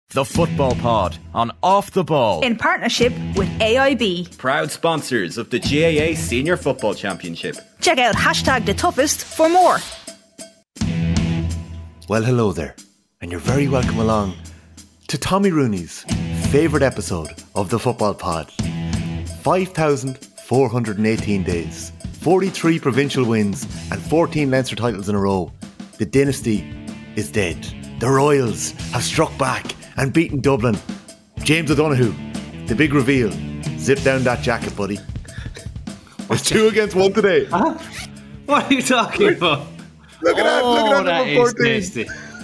The Football Pod on Off the Ball. In partnership with AIB. Proud sponsors of the GAA Senior Football Championship. Check out #TheToughest for more. Well, hello there, and you're very welcome along to Tommy Rooney's favourite episode of The Football Pod. 5,418 days, 43 provincial wins and 14 Leinster titles in a row. The dynasty is dead. The Royals have struck back and beaten Dublin. James O'Donoghue, the big reveal. Zip down that jacket, buddy. It's 2 against 1 today. Huh? What are you talking about? Look at that that number is 14. tasty.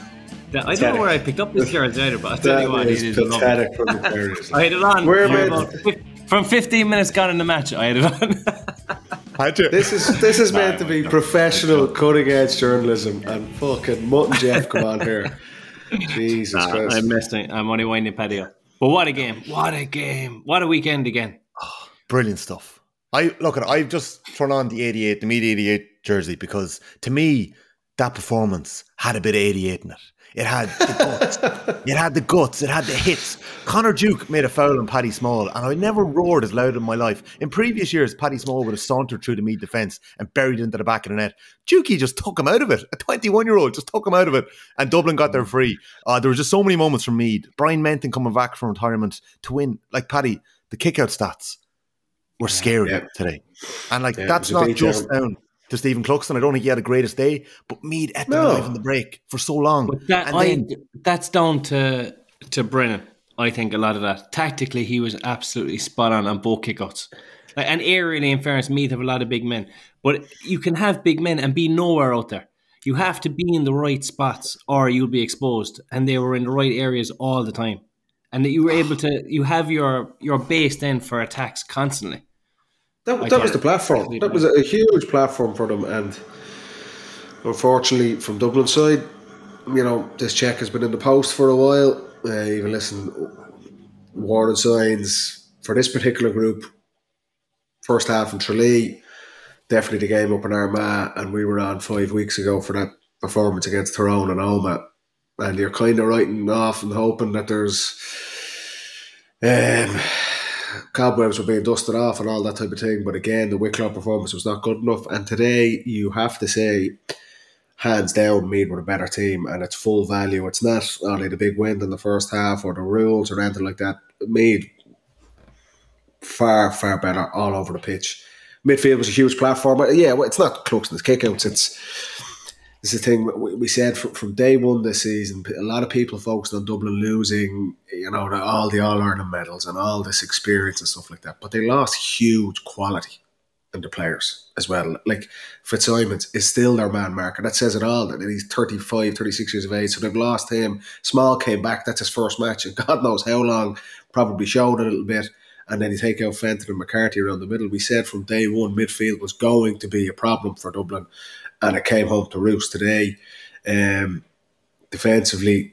I don't know where I picked up this jersey either, but I'll tell you what, it is pathetic lovely. from the players. I had it on We're from 15 minutes gone in the match. I had it on. Had you? This is meant to be professional, cutting edge journalism, and fucking Mutt and Jeff come on here. Jesus Christ! I'm messing. I'm only winding Paddy up. But what a game! What a game! What a weekend again! Brilliant stuff. I've just thrown on the Mead 88 jersey because to me that performance had a bit of 88 in it. It had the guts. It had the hits. Conor Duke made a foul on Paddy Small, and I never roared as loud in my life. In previous years, Paddy Small would have sauntered through the Meath defence and buried into the back of the net. Dukey just took him out of it. A 21-year-old just took him out of it, and Dublin got there free. There were just so many moments from Meath. Brian Menton coming back from retirement to win. Like Paddy, the kick-out stats were scary today. And that's not just down to Stephen Cluxton. I don't think he had the greatest day, but Meath ate them alive in the break for so long. But that's down to Brennan. I think a lot of that. Tactically, he was absolutely spot on both kickouts. And aerially, in fairness, Meath have a lot of big men. But you can have big men and be nowhere out there. You have to be in the right spots or you'll be exposed. And they were in the right areas all the time. And that you were able to, you have your base then for attacks constantly. That was the platform. That was a huge platform for them, and unfortunately, from Dublin side, this check has been in the post for a while. Even listen, warning signs for this particular group. First half in Tralee, definitely the game up in Armagh, and we were on 5 weeks ago for that performance against Tyrone and Omagh, and you're kind of writing off and hoping that there's cobwebs were being dusted off and all that type of thing. But again, the Wicklow performance was not good enough. And today, you have to say, hands down, Meath were a better team, and it's full value. It's not only the big win in the first half or the rules or anything like that. Meath, far, far better all over the pitch. Midfield was a huge platform. It's not Cluxton's kickouts. It's the thing we said from day one this season. A lot of people focused on Dublin losing, all the All-Ireland medals and all this experience and stuff like that. But they lost huge quality in the players as well. Like Fitzsimons is still their man marker. That says it all. That he's 35, 36 years of age. So they've lost him. Small came back. That's his first match. And God knows how long. Probably showed a little bit. And then you take out Fenton and McCarthy around the middle. We said from day one midfield was going to be a problem for Dublin. And it came home to roost today. Defensively,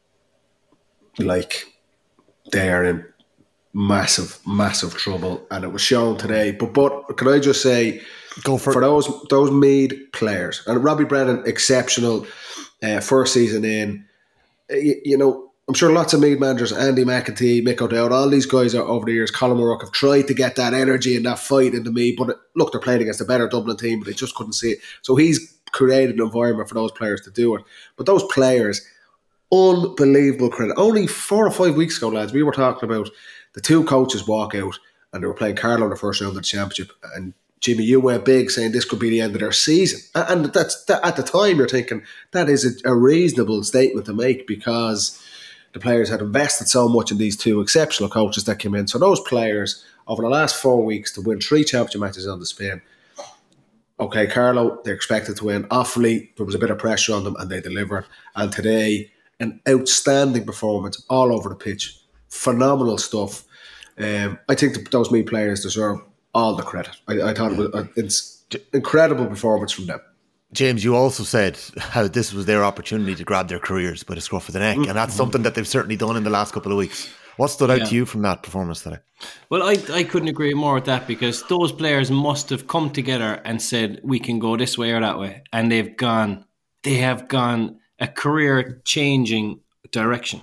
they are in massive, massive trouble, and it was shown today. But can I just say, for those Meath players, and Robbie Brennan, exceptional first season in. I'm sure lots of Meath managers, Andy McEntee, Mick O'Dowd, all these guys over the years, Colin O'Rourke, have tried to get that energy and that fight into Meath. But look, they're playing against a better Dublin team, but they just couldn't see it. So he's created an environment for those players to do it. But those players, unbelievable credit. Only 4 or 5 weeks ago, lads, we were talking about the two coaches walk out and they were playing Carlow in the first round of the championship. And Jimmy, you went big saying this could be the end of their season. And that's at the time you're thinking that is a reasonable statement to make because the players had invested so much in these two exceptional coaches that came in. So those players, over the last 4 weeks, to win 3 championship matches on the spin. Okay, Carlow, they're expected to win. Offaly, there was a bit of pressure on them and they delivered. And today, an outstanding performance all over the pitch. Phenomenal stuff. I think those Meath players deserve all the credit. I thought it was an incredible performance from them. James, you also said how this was their opportunity to grab their careers by the scruff of the neck, and that's something that they've certainly done in the last couple of weeks. What stood out to you from that performance today? Well, I couldn't agree more with that because those players must have come together and said, we can go this way or that way. And they have gone a career-changing direction.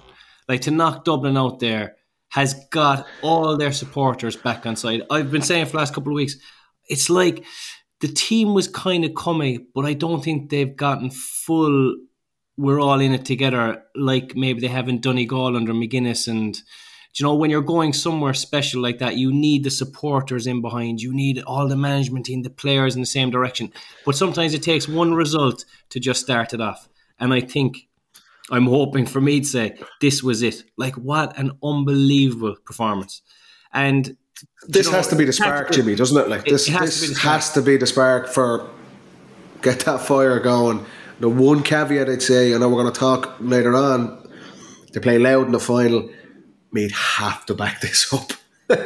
Like, to knock Dublin out there has got all their supporters back on side. I've been saying for the last couple of weeks, it's like the team was kind of coming, but I don't think they've gotten full, we're all in it together, like maybe they have in Donegal under McGuinness. And, you know, when you're going somewhere special like that, you need the supporters in behind. You need all the management team, the players in the same direction. But sometimes it takes one result to just start it off. And I think, I'm hoping for me to say, this was it. Like, what an unbelievable performance. And this has to be the spark, Jimmy, doesn't it? Like, this has to be the spark for get that fire going. The one caveat I'd say, I know we're going to talk later on, they play Louth in the final. Meath have to back this up.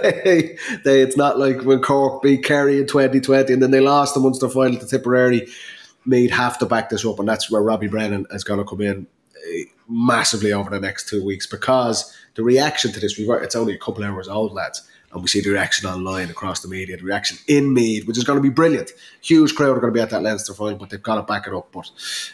It's not like when Cork beat Kerry in 2020 and then they lost the Munster final to Tipperary. Meath have to back this up, and that's where Robbie Brennan is going to come in massively over the next 2 weeks, because the reaction to this, it's only a couple hours old, lads, and we see the reaction online across the media, the reaction in Meath, which is going to be brilliant. Huge crowd are going to be at that Leinster final, but they've got to back it up. But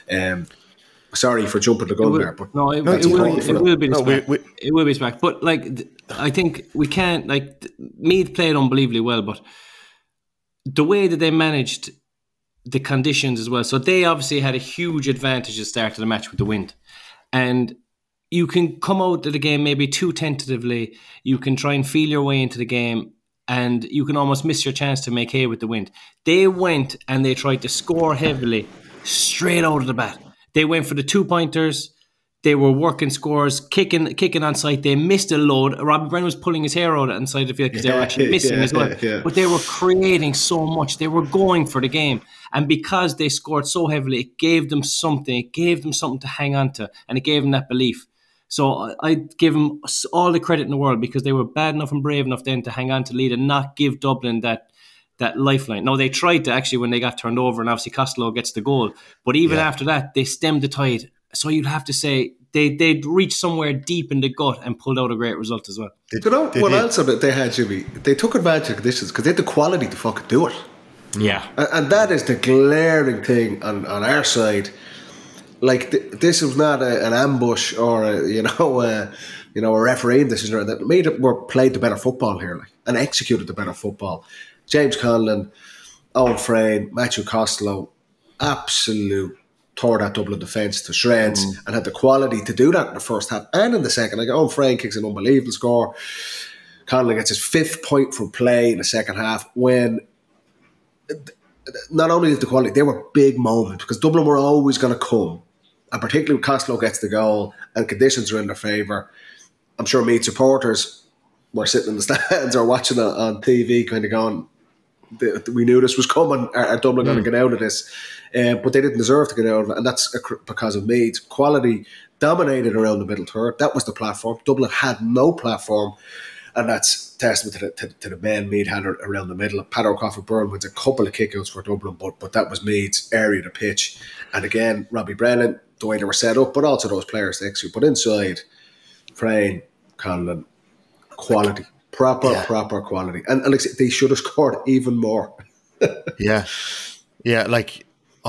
sorry for jumping the gun there, but it will be it will be smack. But like, I think we can't, like, Meath played unbelievably well, but the way that they managed the conditions as well, so they obviously had a huge advantage at the start of the match with the wind, and you can come out of the game maybe too tentatively, you can try and feel your way into the game, and you can almost miss your chance to make hay with the wind. They went and they tried to score heavily straight out of the bat. They went for the 2-pointers. They were working scores, kicking on site. They missed a load. Robbie Brennan was pulling his hair out inside the field because they were actually missing as well. Yeah. But they were creating so much. They were going for the game. And because they scored so heavily, it gave them something. It gave them something to hang on to. And it gave them that belief. So I give them all the credit in the world, because they were bad enough and brave enough then to hang on to lead and not give Dublin that lifeline. Now, they tried to actually when they got turned over, and obviously Costello gets the goal. But even after that, they stemmed the tide. So you'd have to say they'd reached somewhere deep in the gut and pulled out a great result as well. You know what else they had, Jimmy? They took advantage of conditions because they had the quality to fucking do it. Yeah. And that is the glaring thing on our side. Like, this was not an ambush or a refereeing decision. That made it played the better football here, like, and executed the better football. James Conlon, Owen Frayne, Matthew Costello, absolute tore that Dublin defence to shreds and had the quality to do that in the first half and in the second. Like, Owen Frayne kicks an unbelievable score. Conlon gets his 5th point from play in the second half, when not only is the quality, they were big moments because Dublin were always going to come, and particularly when Costello gets the goal and conditions are in their favour. I'm sure Meath supporters were sitting in the stands or watching it on TV kind of going, we knew this was coming. Are Dublin going to get out of this? But they didn't deserve to get out of it, and that's because of Meath's quality dominated around the middle third. That was the platform. Dublin had no platform, and that's testament to the men Meath had around the middle. Pat O'Coffey-Byrne wins a couple of kickouts for Dublin, but that was Meath's area of the pitch. And again, Robbie Brennan, the way they were set up, but also those players to execute. But inside, Frayne, Conlon, quality. Proper quality. And like, they should have scored even more. Yeah, like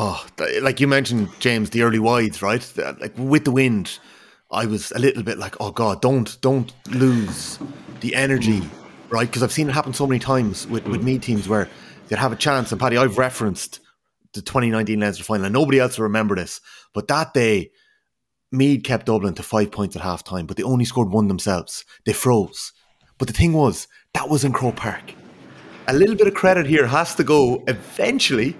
you mentioned, James, the early wides, right? Like, with the wind, I was a little bit like, oh God, don't lose the energy, right? Because I've seen it happen so many times with Meath teams where they'd have a chance. And Paddy, I've referenced the 2019 Leinster final, and nobody else will remember this, but that day, Meath kept Dublin to 5 points at half time, but they only scored one themselves. They froze. But the thing was, that was in Croke Park. A little bit of credit here has to go eventually,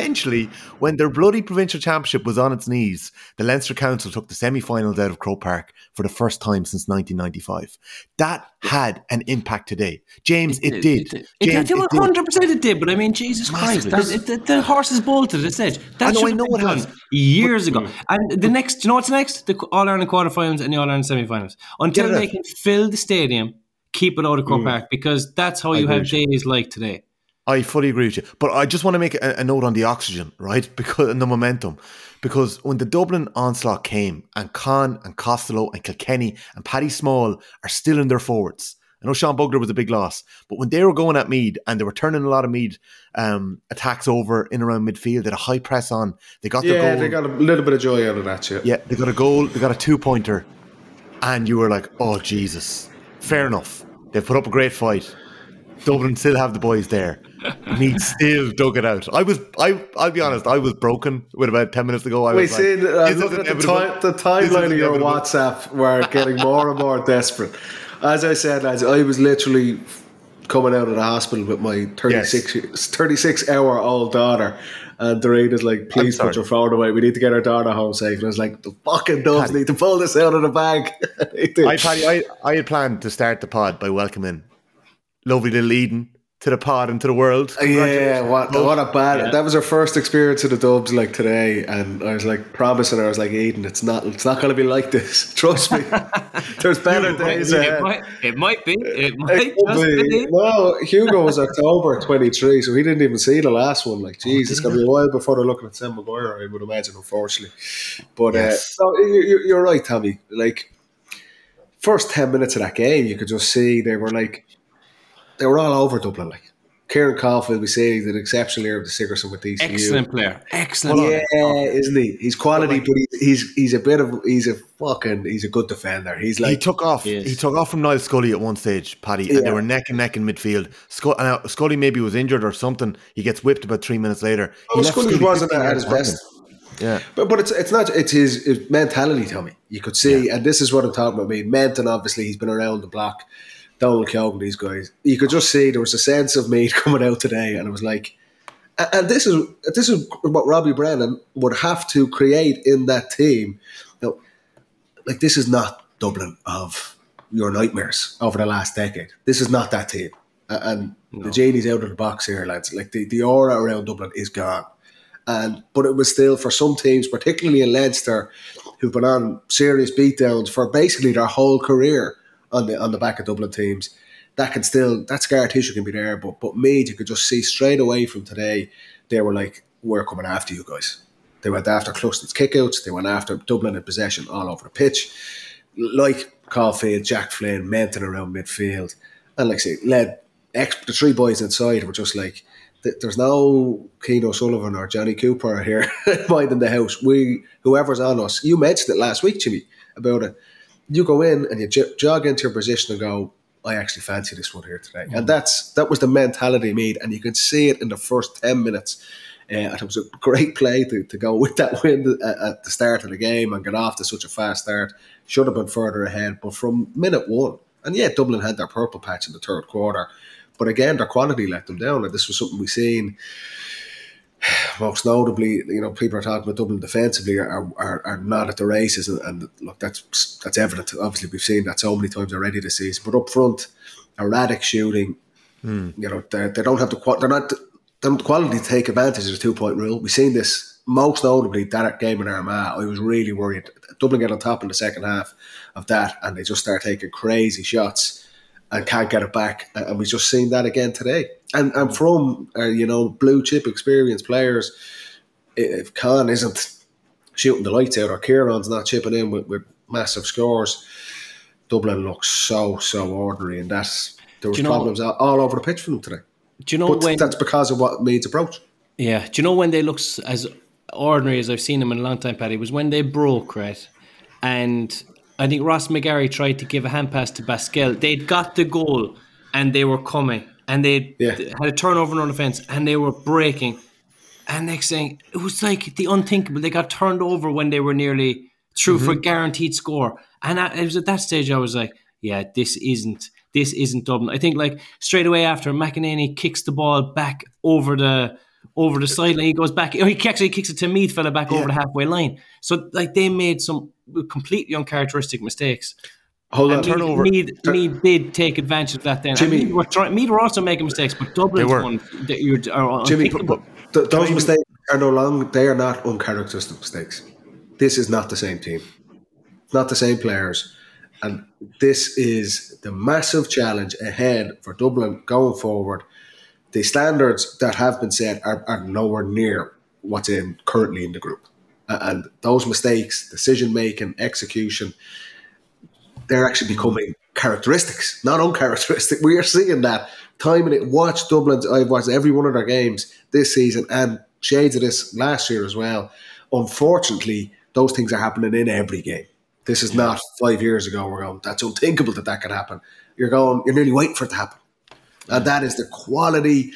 when their bloody provincial championship was on its knees, the Leinster Council took the semi-finals out of Croke Park for the first time since 1995. That had an impact today. James, it did. James, 100% it did, but I mean, Jesus Christ, the horse is bolted at this edge. That I know it has. Years ago. And the next, you know what's next? The All-Ireland quarterfinals and the All-Ireland semi-finals. Until they can fill the stadium, keep it out of Croke Park, because that's how you have days like today. I fully agree with you. But I just want to make a note on the oxygen, right? And the momentum. Because when the Dublin onslaught came, and Con and Costello and Kilkenny and Paddy Small are still in their forwards. I know Sean Bugler was a big loss, but when they were going at Meath and they were turning a lot of Meath attacks over in around midfield, they had a high press on. They got their goal. Yeah, they got a little bit of joy out of that, Yeah, they got a goal. They got a 2-pointer. and you were like, oh, Jesus. Fair enough. They put up a great fight. Dublin still have the boys there. Meath still dug it out. I'll be honest, I was broken with about 10 minutes ago. I was looking at the timeline of your WhatsApp, we're getting more and more desperate. As I said, lads, I was literally coming out of the hospital with my 36-hour-old daughter, and Doreen is like, please put your phone away, we need to get our daughter home safe. And I was like, the fucking Dubs need to pull this out of the bag. I had planned to start the pod by welcoming lovely little Eden to the pod and to the world. Yeah, what a bad. Yeah. That was her first experience of the Dubs like today, and I was like promising her, I was like, Eden, it's not going to be like this. Trust me, there's better days ahead. It might be. No, Hugo was October 23, so he didn't even see the last one. Like, geez, it's going to be a while before they're looking at Sam Maguire, I would imagine, unfortunately. But no, you're right, Tommy. Like, first 10 minutes of that game, you could just see they were all over Dublin. Like Kieran Caulfield, we say he's an exceptional year of the Sigerson with these. Excellent player. Excellent. Yeah, isn't he? He's quality, but he's a good defender. He's like, he took off from Niall Scully at one stage, Paddy, and they were neck and neck in midfield. Scully maybe was injured or something. He gets whipped about 3 minutes later. Scully wasn't at his best. Yeah, but it's not. It's his mentality, Tommy. You could see, and this is what I'm talking about. I mean, Menton, obviously, he's been around the block. Donald Keoghan, these guys. You could just see there was a sense of Meath coming out today, and it was like, and this is what Robbie Brennan would have to create in that team. You know, like, this is not Dublin of your nightmares over the last decade. This is not that team, and the genie's out of the box here, lads. Like, the aura around Dublin is gone, but it was still, for some teams, particularly in Leinster, who've been on serious beatdowns for basically their whole career on the back of Dublin teams, that scar tissue can be there, but Meath, you could just see straight away from today, they were like, we're coming after you guys. They went after Cluxton's kickouts, they went after Dublin in possession all over the pitch, like Caulfield, Jack Flynn, Menton around midfield, and like I say, the three boys inside were just like, there's no Keane O'Sullivan or Johnny Cooper here minding the house. Whoever's on us, you mentioned it last week, Jimmy, about it. You go in and you jog into your position and go, I actually fancy this one here today. And that was the mentality made, and you could see it in the first 10 minutes. And it was a great play to go with that win at the start of the game and get off to such a fast start. Should have been further ahead. But from minute one, and Dublin had their purple patch in the third quarter, but again, their quality let them down. And this was something we've seen. Most notably, people are talking about Dublin defensively are not at the races, and look, that's evident. Obviously, we've seen that so many times already this season. But up front, erratic shooting. They don't have the quality to take advantage of the 2-point rule. We've seen this most notably that game in Armagh. I was really worried. Dublin get on top in the second half of that, and they just start taking crazy shots and can't get it back. And we've just seen that again today. And from blue chip experienced players, if Khan isn't shooting the lights out or Kieran's not chipping in with massive scores, Dublin looks so ordinary, and there was problems all over the pitch for them today. Do you know that's because of what Meath's approach? Yeah. Do you know when they look as ordinary as I've seen them in a long time, Paddy? Was when they broke, right? And I think Ross McGarry tried to give a hand pass to Pascal. They'd got the goal and they were coming, and they had a turnover on the fence and they were breaking. And next thing, it was like the unthinkable. They got turned over when they were nearly through for a guaranteed score. And it was at that stage I was like, yeah, this isn't Dublin. I think like straight away after, McEnany kicks the ball back over the sideline. He goes back. He actually kicks it to Meath, fella back over the halfway line. So like they made some completely uncharacteristic mistakes. Hold on, turnover. Meath did take advantage of that then. Jimmy, Meath were also making mistakes, but Dublin's one that are Jimmy, those mistakes are they are not uncharacteristic mistakes. This is not the same team. Not the same players. And this is the massive challenge ahead for Dublin going forward. The standards that have been set are nowhere near what's currently in the group. And those mistakes, decision-making, execution, they're actually becoming characteristics, not uncharacteristic. We are seeing that time and it. Watch Dublin's. I've watched every one of their games this season and shades of this last year as well. Unfortunately, those things are happening in every game. This is not 5 years ago. We're going, that's unthinkable that could happen. You're nearly waiting for it to happen. And that is the quality.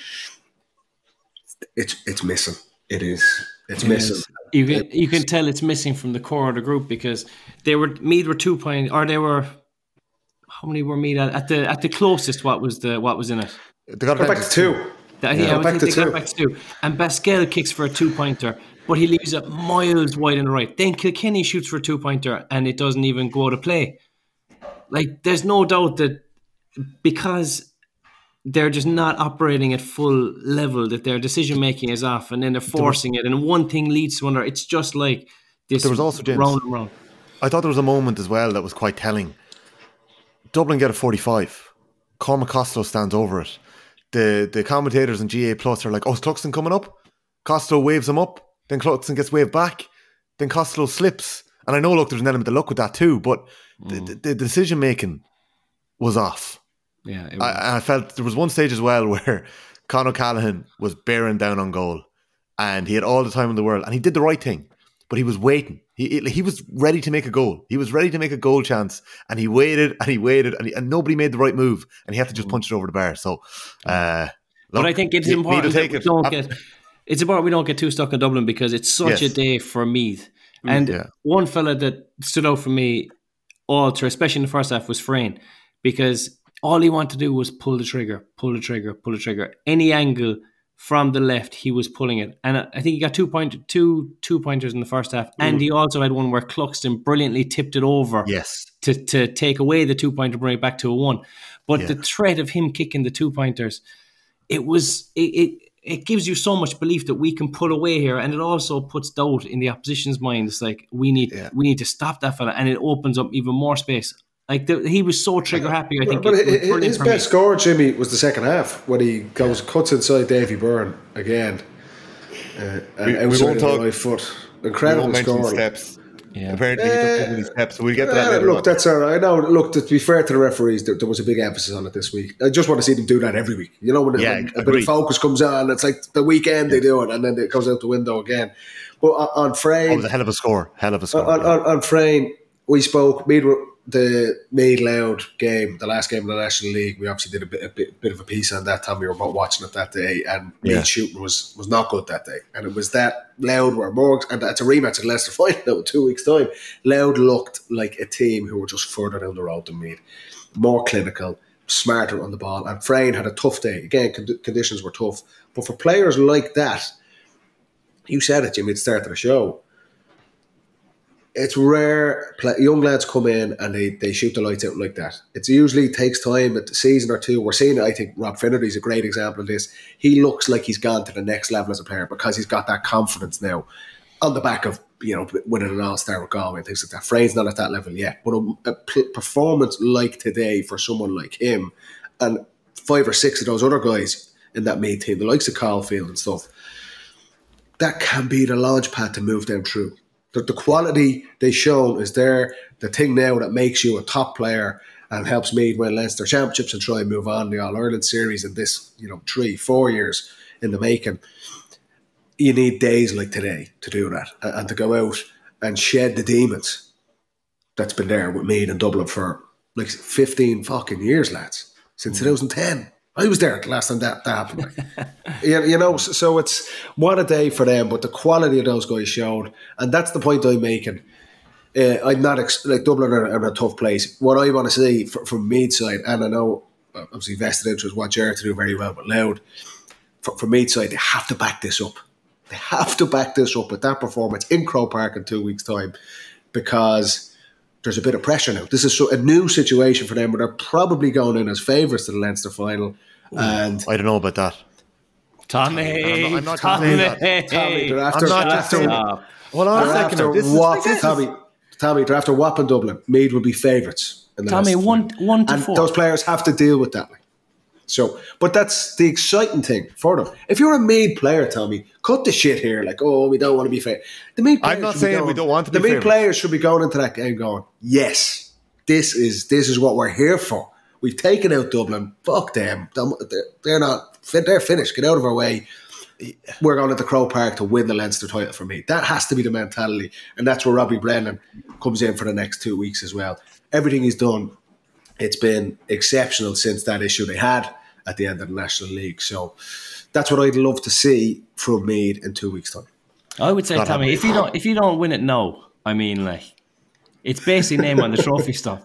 It's missing. It is. It's missing. You can tell it's missing from the core of the group because Meath were 2 point, or they were. How many were Meath at the closest? What was in it? They got back to 2. They got back to 2. And Pascal kicks for a 2-pointer, but he leaves it miles wide on the right. Then Kilkenny shoots for a 2-pointer, and it doesn't even go to play. Like, there's no doubt that because they're just not operating at full level, that their decision making is off, and then they're forcing it, and one thing leads to another. It's just like this. There was also, James, round and round. I thought there was a moment as well that was quite telling. Dublin get a 45. Cormac Costello stands over it. The commentators in GA Plus are like, "Oh, is Cluxton coming up?" Costello waves him up. Then Cluxton gets waved back. Then Costello slips. And I know, look, there's an element of luck with that too, but the decision making was off. Yeah, I felt there was one stage as well where Conor O'Callaghan was bearing down on goal, and he had all the time in the world, and he did the right thing, but he was waiting. He was ready to make a goal. He was ready to make a goal chance, and he waited and he waited, and nobody made the right move, and he had to just punch it over the bar. So, but I think it's important that it's important we don't get too stuck in Dublin because it's such a day for Meath. And one fella that stood out for me all through, especially in the first half, was Frayne, because all he wanted to do was pull the trigger. Any angle from the left, he was pulling it. And I think he got two pointers in the first half. And he also had one where Cluxton brilliantly tipped it over to take away the 2-pointer, bring it back to a 1. But the threat of him kicking the 2-pointers, it gives you so much belief that we can pull away here, and it also puts doubt in the opposition's mind. It's like we need to stop that fella, and it opens up even more space. Like he was so trigger happy. I think. But his best score, Jimmy, was the second half when he cuts inside Davy Byrne again. We won't talk right foot. Incredible score. Steps. Yeah. Apparently he took too many steps, so we'll get to that later. Look, that's all right. No, look, to be fair to the referees, there was a big emphasis on it this week. I just want to see them do that every week. You know, when a bit of focus comes on, it's like the weekend they do it, and then it goes out the window again. But on Frayne... It was a hell of a score. On Frayne, we spoke, the Meath Louth game, the last game of the National League, we obviously did a bit of a piece on that time. We were about watching it that day, and Meath shooting was not good that day. And it was that Louth were Morgs, and that's a rematch of Leicester final in 2 weeks' time. Louth looked like a team who were just further down the road than Meath, more clinical, smarter on the ball. And Frayne had a tough day. Again, conditions were tough. But for players like that, you said it, Jimmy, at the start of the show, it's rare young lads come in and they shoot the lights out like that. It usually takes time, a season or two. We're seeing it. I think Rob Finnerty's a great example of this. He looks like he's gone to the next level as a player because he's got that confidence now on the back of, winning an All-Star with Galway and things like that. Frayne's not at that level yet, but a performance like today for someone like him and 5 or 6 of those other guys in that Meath team, the likes of Caulfield and stuff, that can be the launch pad to move them through. The quality they shown is there. The thing now that makes you a top player and helps Meath win Leinster Championships and try and move on the All-Ireland series in this, 3-4 years in the making. You need days like today to do that and to go out and shed the demons that's been there with Meath and Dublin for like 15 fucking years, lads. Since 2010. I was there the last time that happened. So it's what a day for them, but the quality of those guys showed, and that's the point I'm making. I'm not like Dublin are in a tough place. What I want to see from Meath's side, and I know obviously vested interest what Jared to do very well, but Louth, from Meath's side, they have to back this up. They have to back this up with that performance in Croke Park in 2 weeks' time, because there's a bit of pressure now. This is a new situation for them, but they're probably going in as favourites to the Leinster final. And I don't know about that. Tommy, I'm not just saying that. Tommy, they're after whopping Dublin. Meath will be favourites. Tommy, 1 to 4. Those players have to deal with that. So, but that's the exciting thing for them. If you're a Meath player, Tommy, cut the shit here. Like, we don't want to be fair. I'm not saying we don't want to be fair. The Meath players should be going into that game going, yes, this is what we're here for. We've taken out Dublin. Fuck them. They're not. They're finished. Get out of our way. we're going to Croke Park to win the Leinster title for me. That has to be the mentality. And that's where Robbie Brennan comes in for the next 2 weeks as well. Everything he's done, it's been exceptional since that issue they had at the end of the National League. So that's what I'd love to see from Meath in 2 weeks' time. I would say, Tommy, if you don't win it now, I mean, like, it's basically name on the trophy stump.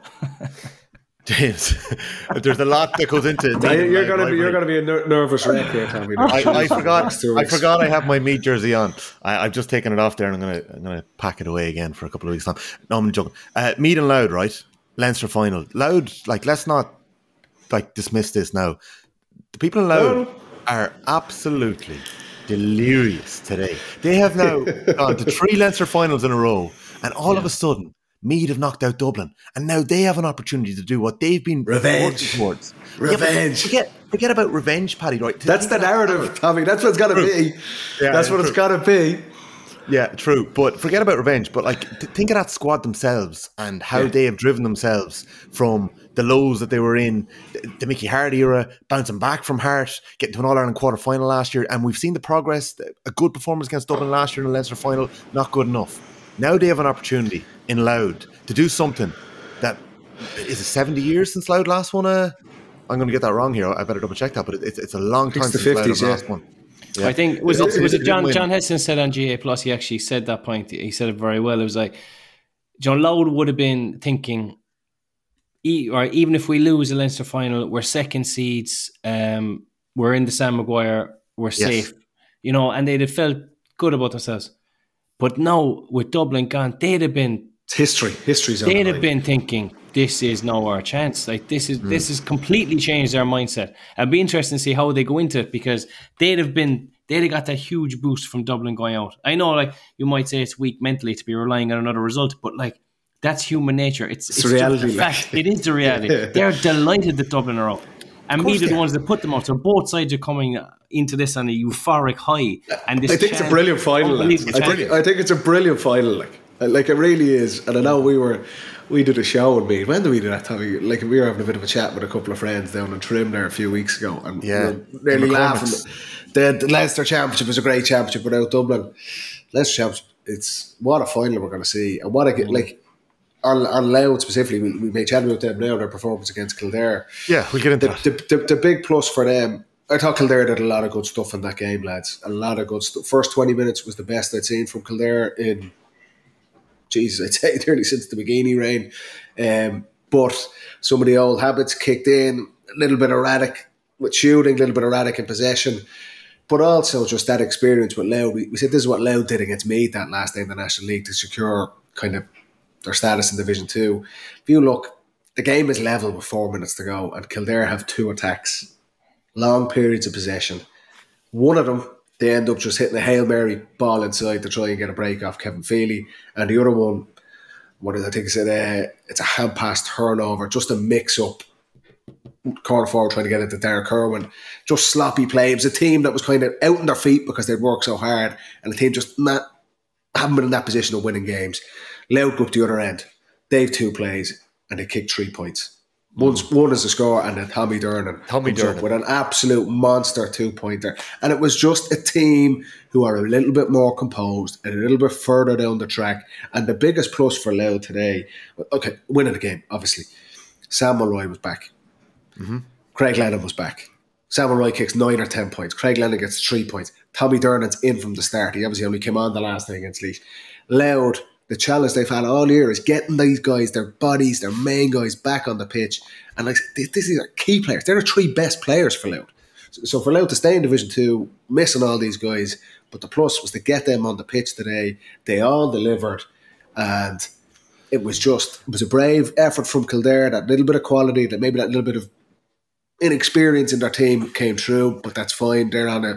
James, there's a lot that goes into it. You're going to be a nervous wreck here, Tommy. I forgot I have my Meath jersey on. I've just taken it off there, and I'm gonna pack it away again for a couple of weeks' time. No, I'm joking. Meath and Louth, right? Leinster final. Louth, like, let's not like dismiss this now. The people in Louth are absolutely delirious today. They have now gone to 3 Leinster finals in a row, and all of a sudden, Meath have knocked out Dublin, and now they have an opportunity to do what they've been working towards. Revenge. Yeah, forget about revenge, Paddy. Right? That's the narrative, Tommy. That's what it's got to be. Yeah, that's what it's got to be. Yeah, true. But forget about revenge. But like, think of that squad themselves and how they have driven themselves from the lows that they were in, the Mickey Hart era, bouncing back from Hart, getting to an All-Ireland quarter-final last year. And we've seen the progress. A good performance against Dublin last year in the Leinster final, not good enough. Now they have an opportunity in Louth to do something that is it 70 years since Louth last won a. I'm going to get that wrong here. I better double check that, but it's a long time since Louth last one. Yeah. I think was it John Heston said on GA Plus. He actually said that point. He said it very well. It was like John Louth would have been thinking, or even if we lose the Leinster final, we're second seeds. We're in the Sam Maguire. We're safe, and they'd have felt good about themselves. But now, with Dublin gone, they'd have been... It's history. History's on. They'd have been thinking, this is now our chance. Like, this has completely changed their mindset. It'd be interesting to see how they go into it, because they'd have got that huge boost from Dublin going out. I know, like, you might say it's weak mentally to be relying on another result, but, like, that's human nature. It's reality. Fact. It is the reality. They're delighted that Dublin are out. And Meath are the ones that put them out. So both sides are coming into this on a euphoric high. And this I think it's a brilliant final. I think it's a brilliant final. Like it really is. And I know we did a show in Meath. When did we do that, Tommy? Like, we were having a bit of a chat with a couple of friends down in Trim there a few weeks ago, and we were nearly laughing. The Leinster Championship was a great championship without Dublin. Leinster Championship, it's what a final we're going to see, and what a like. On Louth specifically, we may chat about them now, their performance against Kildare. Yeah, we'll get into that. The big plus for them, I thought Kildare did a lot of good stuff in that game, lads. A lot of good stuff. First 20 minutes was the best I'd seen from Kildare in, I'd say nearly since the McGeaney reign. But some of the old habits kicked in, a little bit erratic with shooting, a little bit erratic in possession. But also just that experience with Louth. We said this is what Louth did against Meath that last day in the National League to secure kind of their status in Division 2. If you look, the game is level with 4 minutes to go, and Kildare have 2 attacks, long periods of possession. One of them, they end up just hitting a Hail Mary ball inside to try and get a break off Kevin Feely, and the other one, I think I said, it's a hand pass turnover, just a mix up. Corner forward trying to get it to Derek Irwin. Just sloppy play. It was a team that was kind of out on their feet because they'd worked so hard, and the team just haven't been in that position of winning games. Louth go up the other end. They've 2 plays and they kick 3 points. One is the score, and then Tommy Durnan with an absolute monster 2-pointer. And it was just a team who are a little bit more composed and a little bit further down the track. And the biggest plus for Louth today, winning the game, obviously. Sam Mulroy was back. Mm-hmm. Craig Lennon was back. Sam Mulroy kicks 9 or 10 points. Craig Lennon gets 3 points. Tommy Durnan's in from the start. He obviously only came on the last thing against Leash. Louth, the challenge they've had all year is getting these guys, their bodies, their main guys back on the pitch. And like these are key players. They're the 3 best players for Louth. So for Louth to stay in Division 2, missing all these guys, but the plus was to get them on the pitch today. They all delivered, and it was a brave effort from Kildare. That little bit of quality, that maybe that little bit of inexperience in their team came through, but that's fine. They have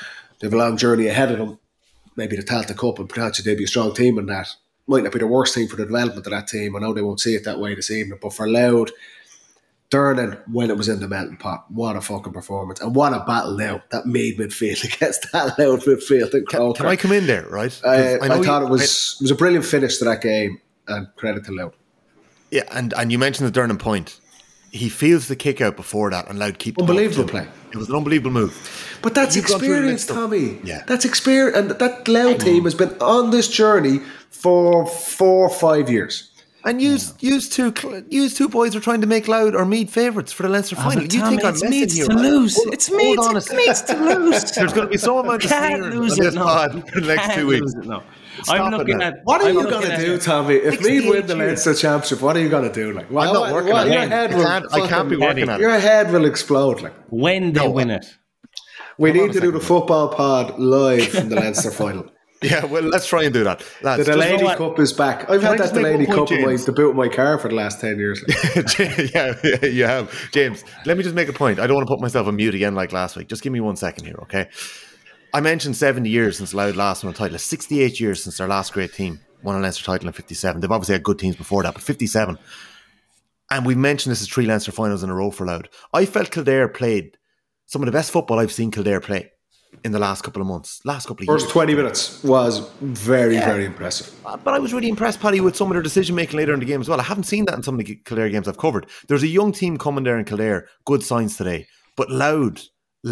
a long journey ahead of them. Maybe the Tailteann Cup, and potentially they'd be a strong team in that. Might not be the worst team for the development of that team. I know they won't see it that way this evening, but for Louth, Durnan, when it was in the melting pot, what a fucking performance, and what a battle now, that Meath midfield against that Louth midfield in Croker. Can I come in there, right? I thought it was a brilliant finish to that game, and credit to Louth. Yeah, and you mentioned the Durnan point. He feels the kick out before that and Louth keep unbelievable play. It was an unbelievable move. But that's You've gone through the experience, midst of- Tommy. Yeah. That's experience. And that Louth team has been on this journey for 4 or 5 years. And you two boys are trying to make Louth or Meath favourites for the Leinster final. You think I'm messing Meath here? to lose. It's Hold Meath. on a It's second. Meath to lose. There's going to be so much Can't sneering lose on it. this No. pod for the next Can't 2 weeks. lose it, no. Stop I'm it looking now. at. What are I'm you looking going to at do, it. Tommy? If Meath 68 win the Leinster Championship, what are you going to do? Like, I'm not working on your it. head will I can't be working on Your it. head will explode. Like, when they win it? we Hold on need a to do the second. football pod live from the Leinster final. Yeah, well, let's try and do that. Lads, The just- Delaney what? Cup is back. I've I had that just make Delaney one point, Cup in James? the boot of my car for the last 10 years. yeah, you have. James, let me just make a point. I don't want to put myself on mute again like last week. Just give me 1 second here, okay? I mentioned 70 years since Louth last won a title. 68 years since their last great team won a Leinster title in 57. They've obviously had good teams before that, but 57. And we've mentioned this as 3 Leinster finals in a row for Louth. I felt Kildare played some of the best football I've seen Kildare play in the last couple of months, last couple of years. First 20 minutes was very, very impressive. But I was really impressed, Paddy, with some of their decision making later in the game as well. I haven't seen that in some of the Kildare games I've covered. There's a young team coming there in Kildare, good signs today. But Louth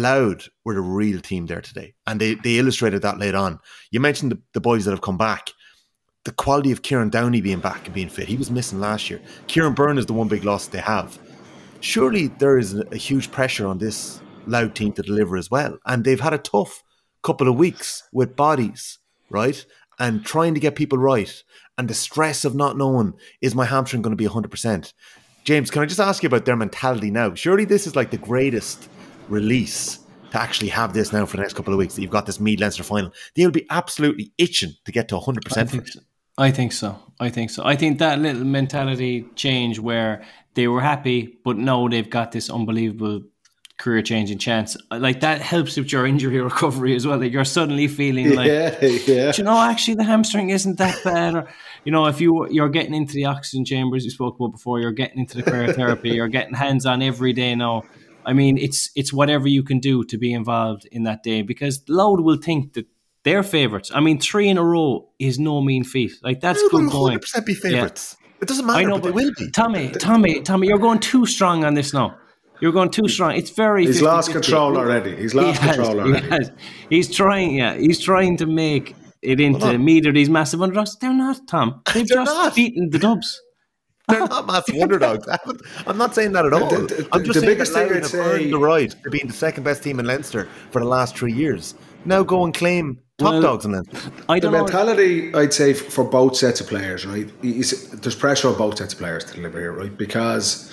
were the real team there today. And they illustrated that later on. You mentioned the boys that have come back. The quality of Kieran Downey being back and being fit. He was missing last year. Kieran Byrne is the one big loss they have. Surely there is a huge pressure on this Louth team to deliver as well. And they've had a tough couple of weeks with bodies, right? And trying to get people right. And the stress of not knowing, is my hamstring going to be 100%? James, can I just ask you about their mentality now? Surely this is like the greatest release to actually have this now for the next couple of weeks, that you've got this Meath Leinster final. They'll be absolutely itching to get to 100% for it. I think so. I think that little mentality change where they were happy, but now they've got this unbelievable career-changing chance. Like, that helps with your injury recovery as well. Like, you're suddenly feeling like, Yeah. you know, actually the hamstring isn't that bad. Or, you know, if you're getting into the oxygen chambers you spoke about before, you're getting into the cryotherapy, you're getting hands-on every day now. I mean, it's whatever you can do to be involved in that day, because Louth will think that they're favourites. I mean, 3 in a row is no mean feat. Like, that's They good will going. 100% be favourites. It doesn't I matter, know, but they will be. Tommy, you're going too strong on this now. You're going too strong. It's very. He's 50-50. lost control already. He's lost control already. He has. He's trying. Yeah, he's trying to make it into Meath or these massive underdogs. They're not, Tom. They've They're just not. beaten the Dubs. They're not massive underdogs. I'm not saying that at all. I'm just the saying biggest that thing Louth I'd have say- earned the right to being the second best team in Leinster for the last 3 years. Now go and claim top dogs in Leinster. I The don't know. mentality, I'd say, for both sets of players, right? There's pressure on both sets of players to deliver here, right? Because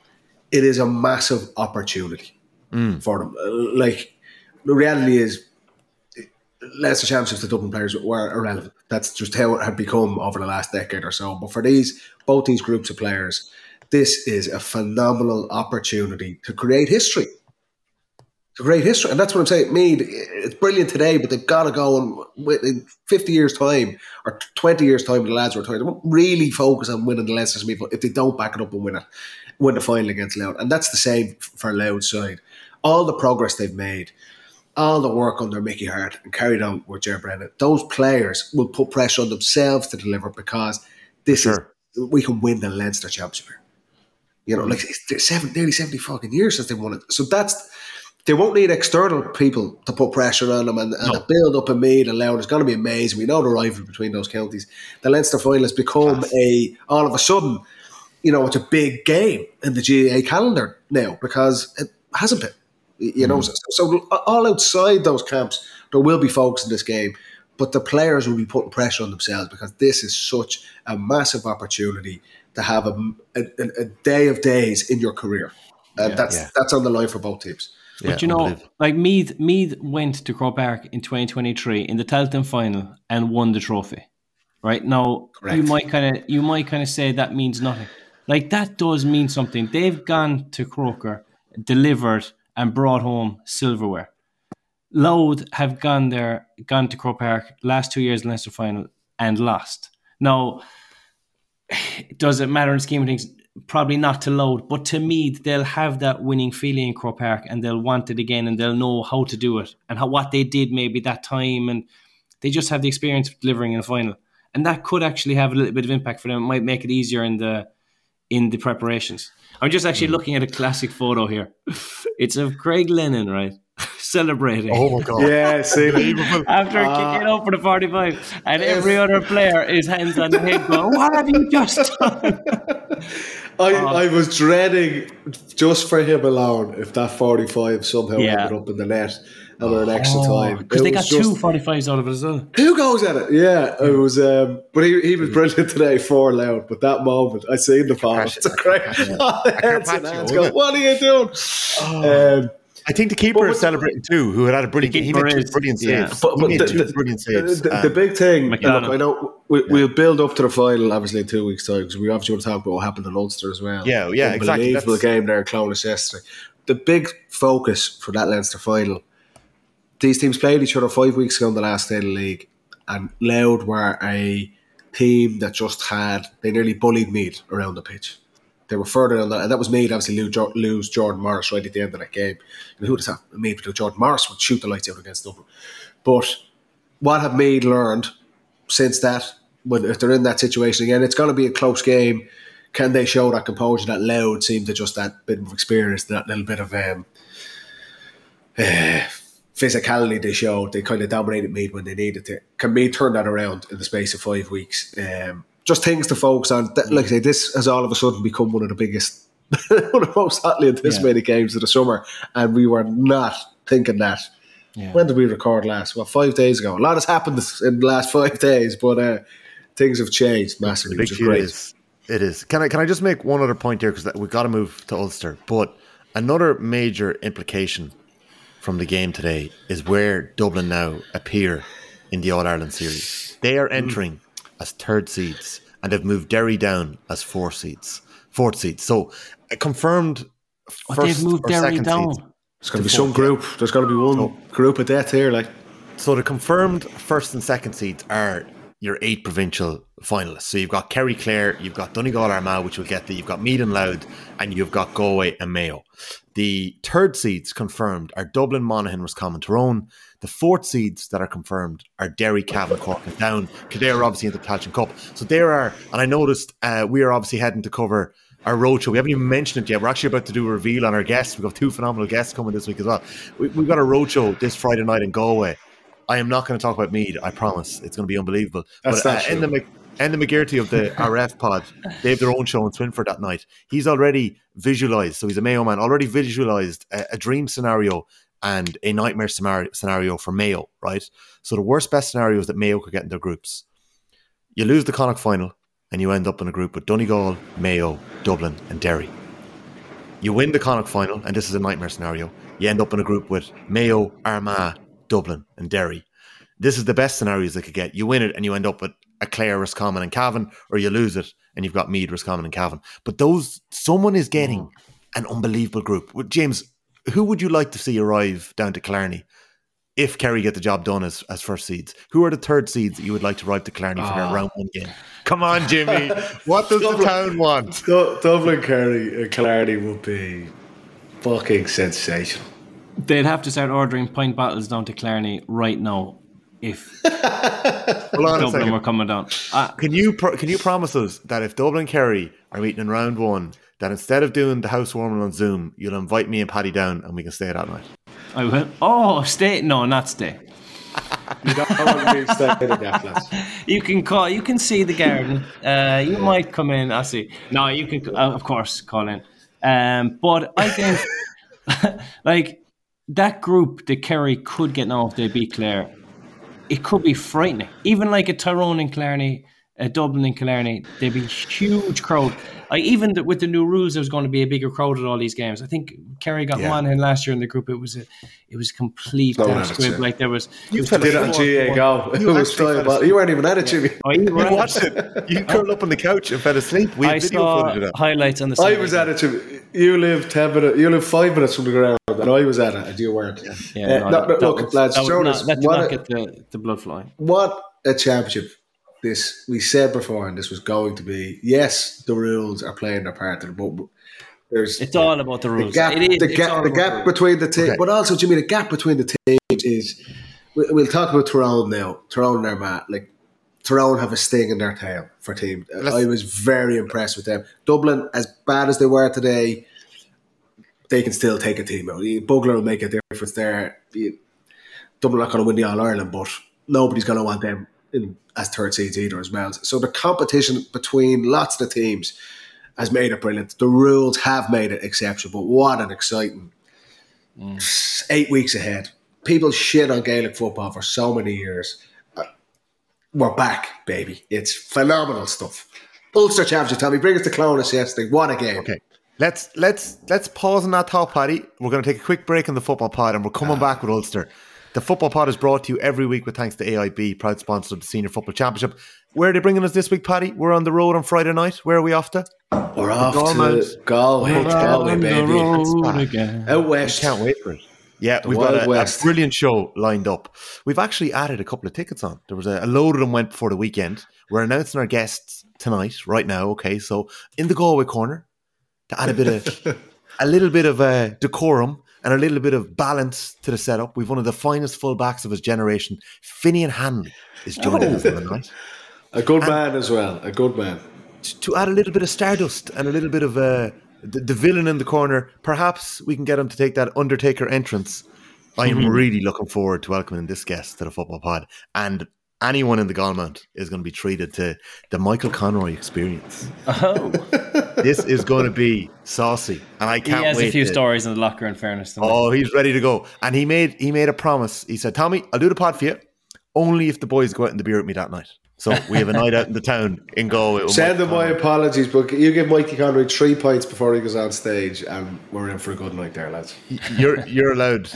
it is a massive opportunity for them. Like, the reality is, Leinster Championships, the Dublin players were irrelevant. That's just how it had become over the last decade or so. But for both these groups of players, this is a phenomenal opportunity to create history. And that's what I'm saying. Meath, it's brilliant today, but they've got to go in 50 years' time or 20 years' time when the lads retire. They won't really focus on winning the Leinster Meath if they don't back it up and win the final against Louth. And that's the same for Louth's side. All the progress they've made, all the work under Mickey Hart and carried on with Ger Brennan, those players will put pressure on themselves to deliver, because we can win the Leinster Championship here. You know, like, it's nearly 70 fucking years since they won it. So they won't need external people to put pressure on them and the build up in Meath and Louth is going to be amazing. We know the rivalry between those counties. The Leinster final has become all of a sudden, you know, it's a big game in the GAA calendar now, because it hasn't been. You know, so all outside those camps, there will be folks in this game, but the players will be putting pressure on themselves, because this is such a massive opportunity to have a day of days in your career. And that's on the line for both teams. But you know, like Meath went to Croke Park in 2023 in the Tailteann final and won the trophy. Right now, Correct. you might kind of say that means nothing. Like, that does mean something. They've gone to Croker, delivered, and brought home silverware. Louth have gone to Croke Park last 2 years in the Leinster final and lost. Now, does it matter in the scheme of things? Probably not to Louth, but to Meath, they'll have that winning feeling in Croke Park, and they'll want it again, and they'll know how to do it and what they did maybe that time, and they just have the experience of delivering in a final, and that could actually have a little bit of impact for them. It might make it easier in the preparations. I'm just actually looking at a classic photo here. It's of Craig Lennon, right, celebrating. Oh my God. Yeah, see, After kicking up for the 45, and every other player is hands on the head going, what have you just done? I was dreading just for him alone if that 45 somehow Yeah. ended up in the net and we're an extra time. Because they got two 45s out of it as well. Who goes at it? Yeah, it was. But he was brilliant today for Loud. But that moment, I seen the ball. It's a great. What are you doing? I think the keeper is celebrating too, who had a brilliant game. He made two brilliant saves. But He made two brilliant saves. The big thing, look, McLaren. I know we'll build up to the final, obviously, in 2 weeks' time, because we obviously want to talk about what happened in Ulster as well. Yeah, exactly. Unbelievable game there in Clonus yesterday. The big focus for that Leinster final, these teams played each other 5 weeks ago in the last day of the league, and Louth were a team that they nearly bullied Meath around the pitch. They were further on that, and that was Meath obviously lose Jordan Morris right at the end of that game. And who would have thought Meath with Jordan Morris would shoot the lights out against Dublin? But what have Meath learned since that? If they're in that situation again, it's going to be a close game. Can they show that composure that Louth seemed to just that bit of experience, that little bit of physicality they showed? They kind of dominated Meath when they needed to. Can Meath turn that around in the space of 5 weeks? Just things to focus on. Like I say, this has all of a sudden become one of the biggest, one of the most hotly anticipated games of the summer, and we were not thinking that. Yeah. When did we record last? Well, 5 days ago. A lot has happened in the last 5 days, but things have changed massively, which is great. It is. Can I just make one other point here, because we've got to move to Ulster, but another major implication from the game today is where Dublin now appear in the All-Ireland series. They are entering as third seeds, and they've moved Derry down as fourth seeds. So a confirmed first they've moved or Derry second down. seeds. There's going to be some group. There's going to be one group of death here. So the confirmed first and second seeds are your 8 provincial finalists. So you've got Kerry Clare, you've got Donegal Armagh, which we'll get to, you've got Meath and Louth, and you've got Galway and Mayo. The third seeds confirmed are Dublin, Monaghan, Roscommon, Tyrone. The fourth seeds that are confirmed are Derry, Cavan, Cork and Down. Kildare are obviously in the Tailteann Cup. So there are, and I noticed we are obviously heading to cover our roadshow. We haven't even mentioned it yet. We're actually about to do a reveal on our guests. We've got 2 phenomenal guests coming this week as well. We've got a roadshow this Friday night in Galway. I am not going to talk about Meath, I promise. It's going to be unbelievable. That's but Enda McGearty of the RF pod, they have their own show in Swinford that night. He's already visualised, so he's a Mayo man, already visualised a dream scenario and a nightmare scenario for Mayo, right? So the worst best scenario is that Mayo could get in their groups. You lose the Connacht final and you end up in a group with Donegal, Mayo, Dublin and Derry. You win the Connacht final, and this is a nightmare scenario, you end up in a group with Mayo, Armagh, Dublin and Derry. This is the best scenarios they could get. You win it and you end up with a Clare, Roscommon and Cavan, or you lose it and you've got Meath, Roscommon and Cavan. But someone is getting an unbelievable group. James, who would you like to see arrive down to Killarney if Kerry get the job done as first seeds? Who are the third seeds that you would like to arrive to Killarney for their round 1 game? Come on, Jimmy. What does the town want? Dublin, Kerry and Killarney would be fucking sensational. They'd have to start ordering pint bottles down to Killarney right now if Dublin were coming down. Can you promise us that if Dublin Kerry are meeting in round 1, that instead of doing the housewarming on Zoom, you'll invite me and Paddy down and we can stay that night? I will. Oh, stay? No, not stay. You don't want to be staying in that place. You can call. You can see the garden. You might come in. I see. No, you can of course call in. But I think like that group that Kerry could get now if they beat Clare, it could be frightening. Even like a Tyrone in Killarney, a Dublin in Killarney, there'd be a huge crowd. Even with the new rules, there's going to be a bigger crowd at all these games. I think Kerry got one in last year in the group. It was a complete squib. Like there was. You did it on GA Go. You weren't even at it, Jimmy. Oh, you watched it. You curled up on the couch and fell asleep. I saw highlights on the side. I was at it, Jimmy. You live 10 minutes. You live 5 minutes from the ground, and I was at it, and you weren't. Look, lads, let's not get the blood flowing. What a championship! We said before, and this was going to be. Yes, the rules are playing their part, but it's all about the rules. The gap between the teams, but also, Jimmy, the gap between the teams is. We'll talk about Tyrone now. Tyrone and Armagh, like Tyrone have a sting in their tail for team. I was very impressed with them. Dublin, as bad as they were today, they can still take a team out. Bugler will make a difference there. Dublin are not going to win the All-Ireland, but nobody's going to want them as third seeds either as well. So the competition between lots of the teams has made it brilliant. The rules have made it exceptional, but what an exciting 8 weeks ahead. People shit on Gaelic football for so many years. We're back, baby. It's phenomenal stuff. Ulster Championship, Tommy, bring us to Clonus yesterday. What a game. Okay. Let's pause on that thought, Paddy. We're going to take a quick break in the football pod and we're coming back with Ulster. The football pod is brought to you every week with thanks to AIB, proud sponsor of the Senior Football Championship. Where are they bringing us this week, Paddy? We're on the road on Friday night. Where are we off to? We're off to Galway, baby. Out west. Can't wait for it. Yeah, we've got a brilliant show lined up. We've actually added a couple of tickets on. There was a load of them went before the weekend. We're announcing our guests tonight, right now. Okay, so in the Galway corner, to add a little bit of decorum and a little bit of balance to the setup, we've one of the finest fullbacks of his generation, Finian Hanley, is joining us tonight. A good man as well. A good man. To add a little bit of stardust and a little bit of the villain in the corner, perhaps we can get him to take that Undertaker entrance. I am really looking forward to welcoming this guest to the football pod, and anyone in the Galmount is going to be treated to the Michael Conroy experience. Oh, this is going to be saucy, and I can't wait. He has a few stories in the locker, in fairness to me. Oh, he's ready to go, and he made a promise. He said, "Tommy, I'll do the pod for you, only if the boys go out in the beer with me that night." So we have a night out in the town in Galway. Send him my apologies, but you give Mikey Conroy 3 pints before he goes on stage, and we're in for a good night there, lads. You're allowed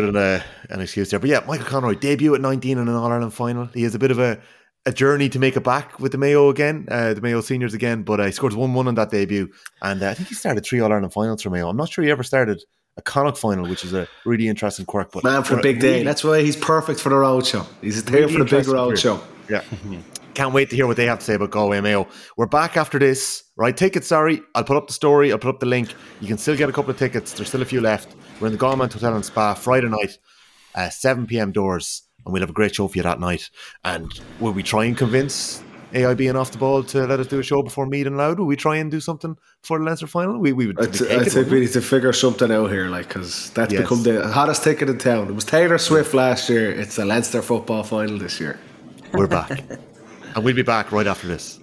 an excuse there. But yeah, Michael Conroy, debut at 19 in an All-Ireland final. He has a bit of a journey to make it back with the Mayo again, the Mayo seniors again, but he scored 1-1 on that debut, and I think he started 3 All-Ireland finals for Mayo. I'm not sure he ever started a Connacht final, which is a really interesting quirk. But man, for a big day. That's why he's perfect for the road show. He's there really for the big road show. Yeah. Can't wait to hear what they have to say about Galway Mayo. We're back after this, right? Tickets, sorry. I'll put up the story. I'll put up the link. You can still get a couple of tickets. There's still a few left. We're in the Galmount Hotel and Spa Friday night, 7 p.m. doors, and we'll have a great show for you that night. And will we try and convince AIB and Off the Ball to let us do a show before Meath and Louth? Will we try and do something for the Leinster final? We would. I think we need to figure something out here, because that's become the hottest ticket in town. It was Taylor Swift last year. It's the Leinster football final this year. We're back. And we'll be back right after this.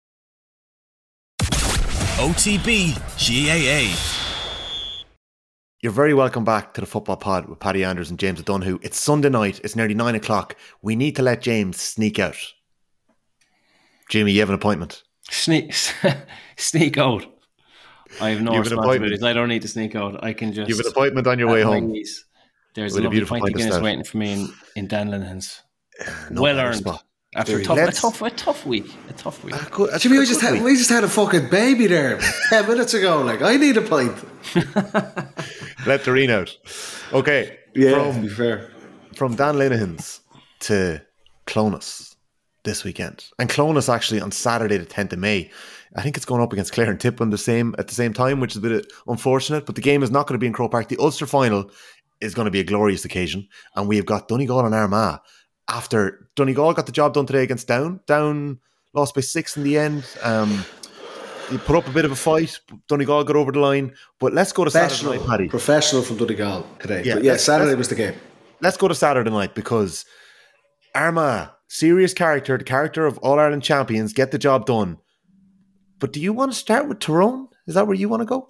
OTB GAA. You're very welcome back to the Football Pod with Paddy Anders and James O'Donoghue. It's Sunday night. It's nearly 9 o'clock. We need to let James sneak out. Jimmy, you have an appointment. Sneak out. I have no responsibilities. I don't need to sneak out. I can just... You have an appointment on your way home. There's a lovely pint of Guinness waiting for me in Dan Linhen's. Well earned. Spot. After a tough week. Jimmy, we just had a fucking baby there 10 minutes ago. Like, I need a pint. Let Doreen out. Okay. Yeah, to be fair. From Dan Linehan's to Clonus this weekend. And Clonus actually on Saturday the 10th of May. I think it's going up against Clare and Tip at the same time, which is a bit unfortunate. But the game is not going to be in Croke Park. The Ulster final is going to be a glorious occasion. And we've got Donegal and Armagh. After Donegal got the job done today against Down. Down lost by 6 in the end. He put up a bit of a fight. Donegal got over the line. But let's go to Saturday night, Paddy. Professional from Donegal today. Yeah, but Saturday was the game. Let's go to Saturday night, because Armagh, serious character, the character of All-Ireland champions, get the job done. But do you want to start with Tyrone? Is that where you want to go?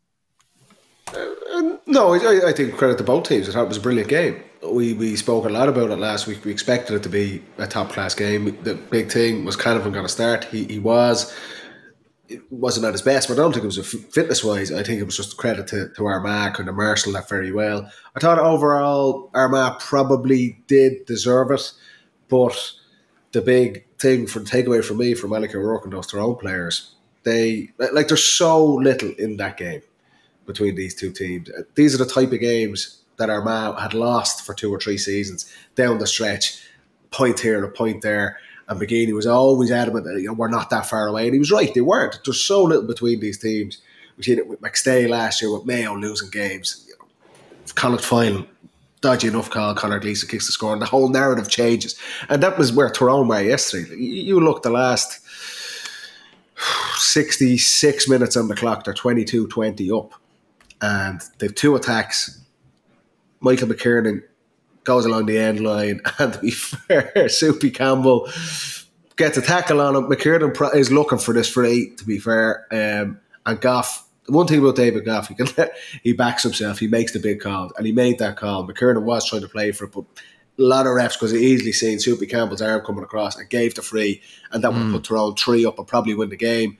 No, I think credit to both teams. I thought it was a brilliant game. We spoke a lot about it last week. We expected it to be a top-class game. The big thing was Canavan going to start. He was. It wasn't at his best, but I don't think it was fitness-wise. I think it was just a credit to Armagh and Marshall that very well. I thought overall Armagh probably did deserve it, but the big thing for takeaway from me from Alec O'Rourke and those Tyrone players, there's so little in that game between these two teams. These are the type of games that Armagh had lost for 2 or 3 seasons down the stretch, point here, a point there. And Begini was always adamant that we're not that far away. And he was right, they weren't. There's so little between these teams. We've seen it with McStay last year, with Mayo losing games. Connacht final, dodgy enough call, Conor Gleeson kicks the score, and the whole narrative changes. And that was where Tyrone were yesterday. You look the last 66 minutes on the clock, they're 22-20 up. and they've 2 attacks. Michael McKiernan goes along the end line, and to be fair, Soupy Campbell gets a tackle on him. McKiernan is looking for this free, to be fair. And Goff, the one thing about David Goff, he backs himself, he makes the big call, and he made that call. McKiernan was trying to play for it, but a lot of refs, because they easily seen Soupy Campbell's arm coming across and gave the free, and that would have put Tyrone 3 up and probably win the game.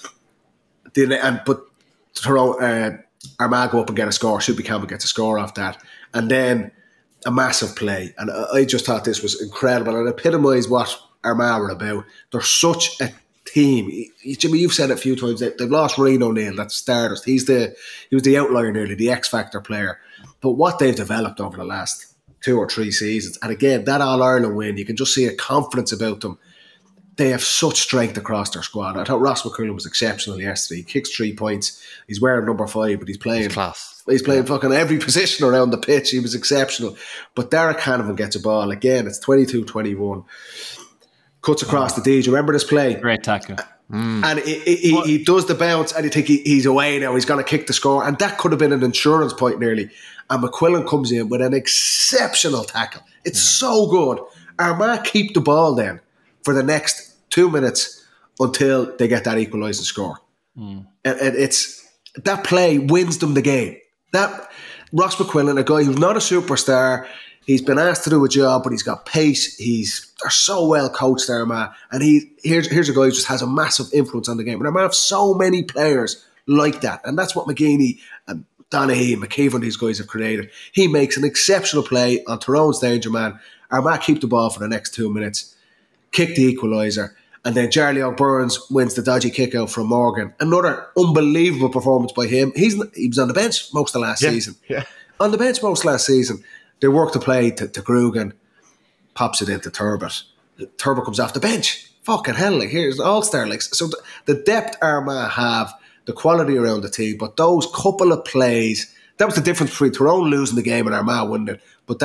But Tyrone, Armagh go up and get a score. Soupy Campbell gets a score off that. And then a massive play. And I just thought this was incredible and epitomised what Armagh were about. They're such a team. Jimmy, you've said it a few times. They've lost Ryan O'Neill, that's starters. He was the outlier nearly, the X-Factor player. But what they've developed over the last 2 or 3 seasons, and again, that All-Ireland win, you can just see a confidence about them. They have such strength across their squad. I thought Ross McCullough was exceptional yesterday. He kicks 3 points. He's wearing number 5, but he's playing class. He's playing fucking every position around the pitch. He was exceptional. But Derek Canavan gets a ball. Again, it's 22-21. Cuts across the D. Do you remember this play? Great tackle. And he does the bounce, and you think he's away now. He's going to kick the score. And that could have been an insurance point nearly. And McQuillan comes in with an exceptional tackle. It's so good. Armagh keep the ball then for the next 2 minutes until they get that equalising score. And it's that play wins them the game. That Ross McQuillan, a guy who's not a superstar, he's been asked to do a job, but he's got pace. They're so well coached there, Armagh. And here's a guy who just has a massive influence on the game. And Armagh have so many players like that. And that's what McGeeney and Donaghy and McKeever and these guys have created. He makes an exceptional play on Tyrone's danger man. Armagh keep the ball for the next 2 minutes, kick the equaliser, and then Charlie O'Burns wins the dodgy kick out from Morgan. Another unbelievable performance by him. He was on the bench most of last season. Yeah. On the bench most last season. They work the play to Grugan, pops it into Turbot. Turbot comes off the bench. Fucking hell, here's an all-star. So the depth Armagh have, the quality around the team, but those couple of plays, that was the difference between Tyrone losing the game and Armagh winning it. But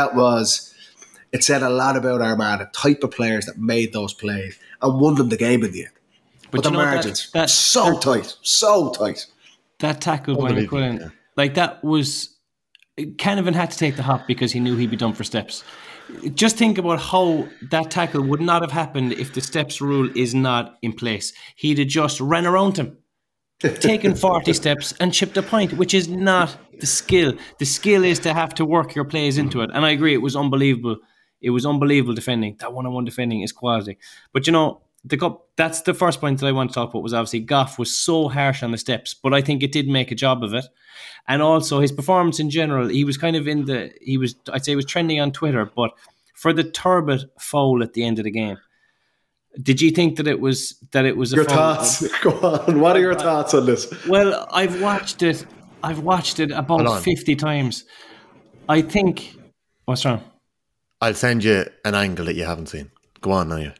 it said a lot about Armagh, the type of players that made those plays and won them the game in the end. But the margins, so tight. That tackle by McQuillan, that was... Canavan had to take the hop because he knew he'd be done for steps. Just think about how that tackle would not have happened if the steps rule is not in place. He'd have just ran around him, taken 40 steps and chipped a point, which is not the skill. The skill is to have to work your plays into it. And I agree, it was unbelievable. It was unbelievable defending. That one-on-one defending is quality. But that's the first point that I want to talk about, was obviously Goff was so harsh on the steps, but I think it did make a job of it. And also his performance in general, he was kind of I'd say he was trending on Twitter, but for the Turbot foul at the end of the game, did you think that it was a your foul? Thoughts? Go on. What are your thoughts on this? Well, I've watched it about 50 times. I think, what's wrong? I'll send you an angle that you haven't seen. Go on now, you.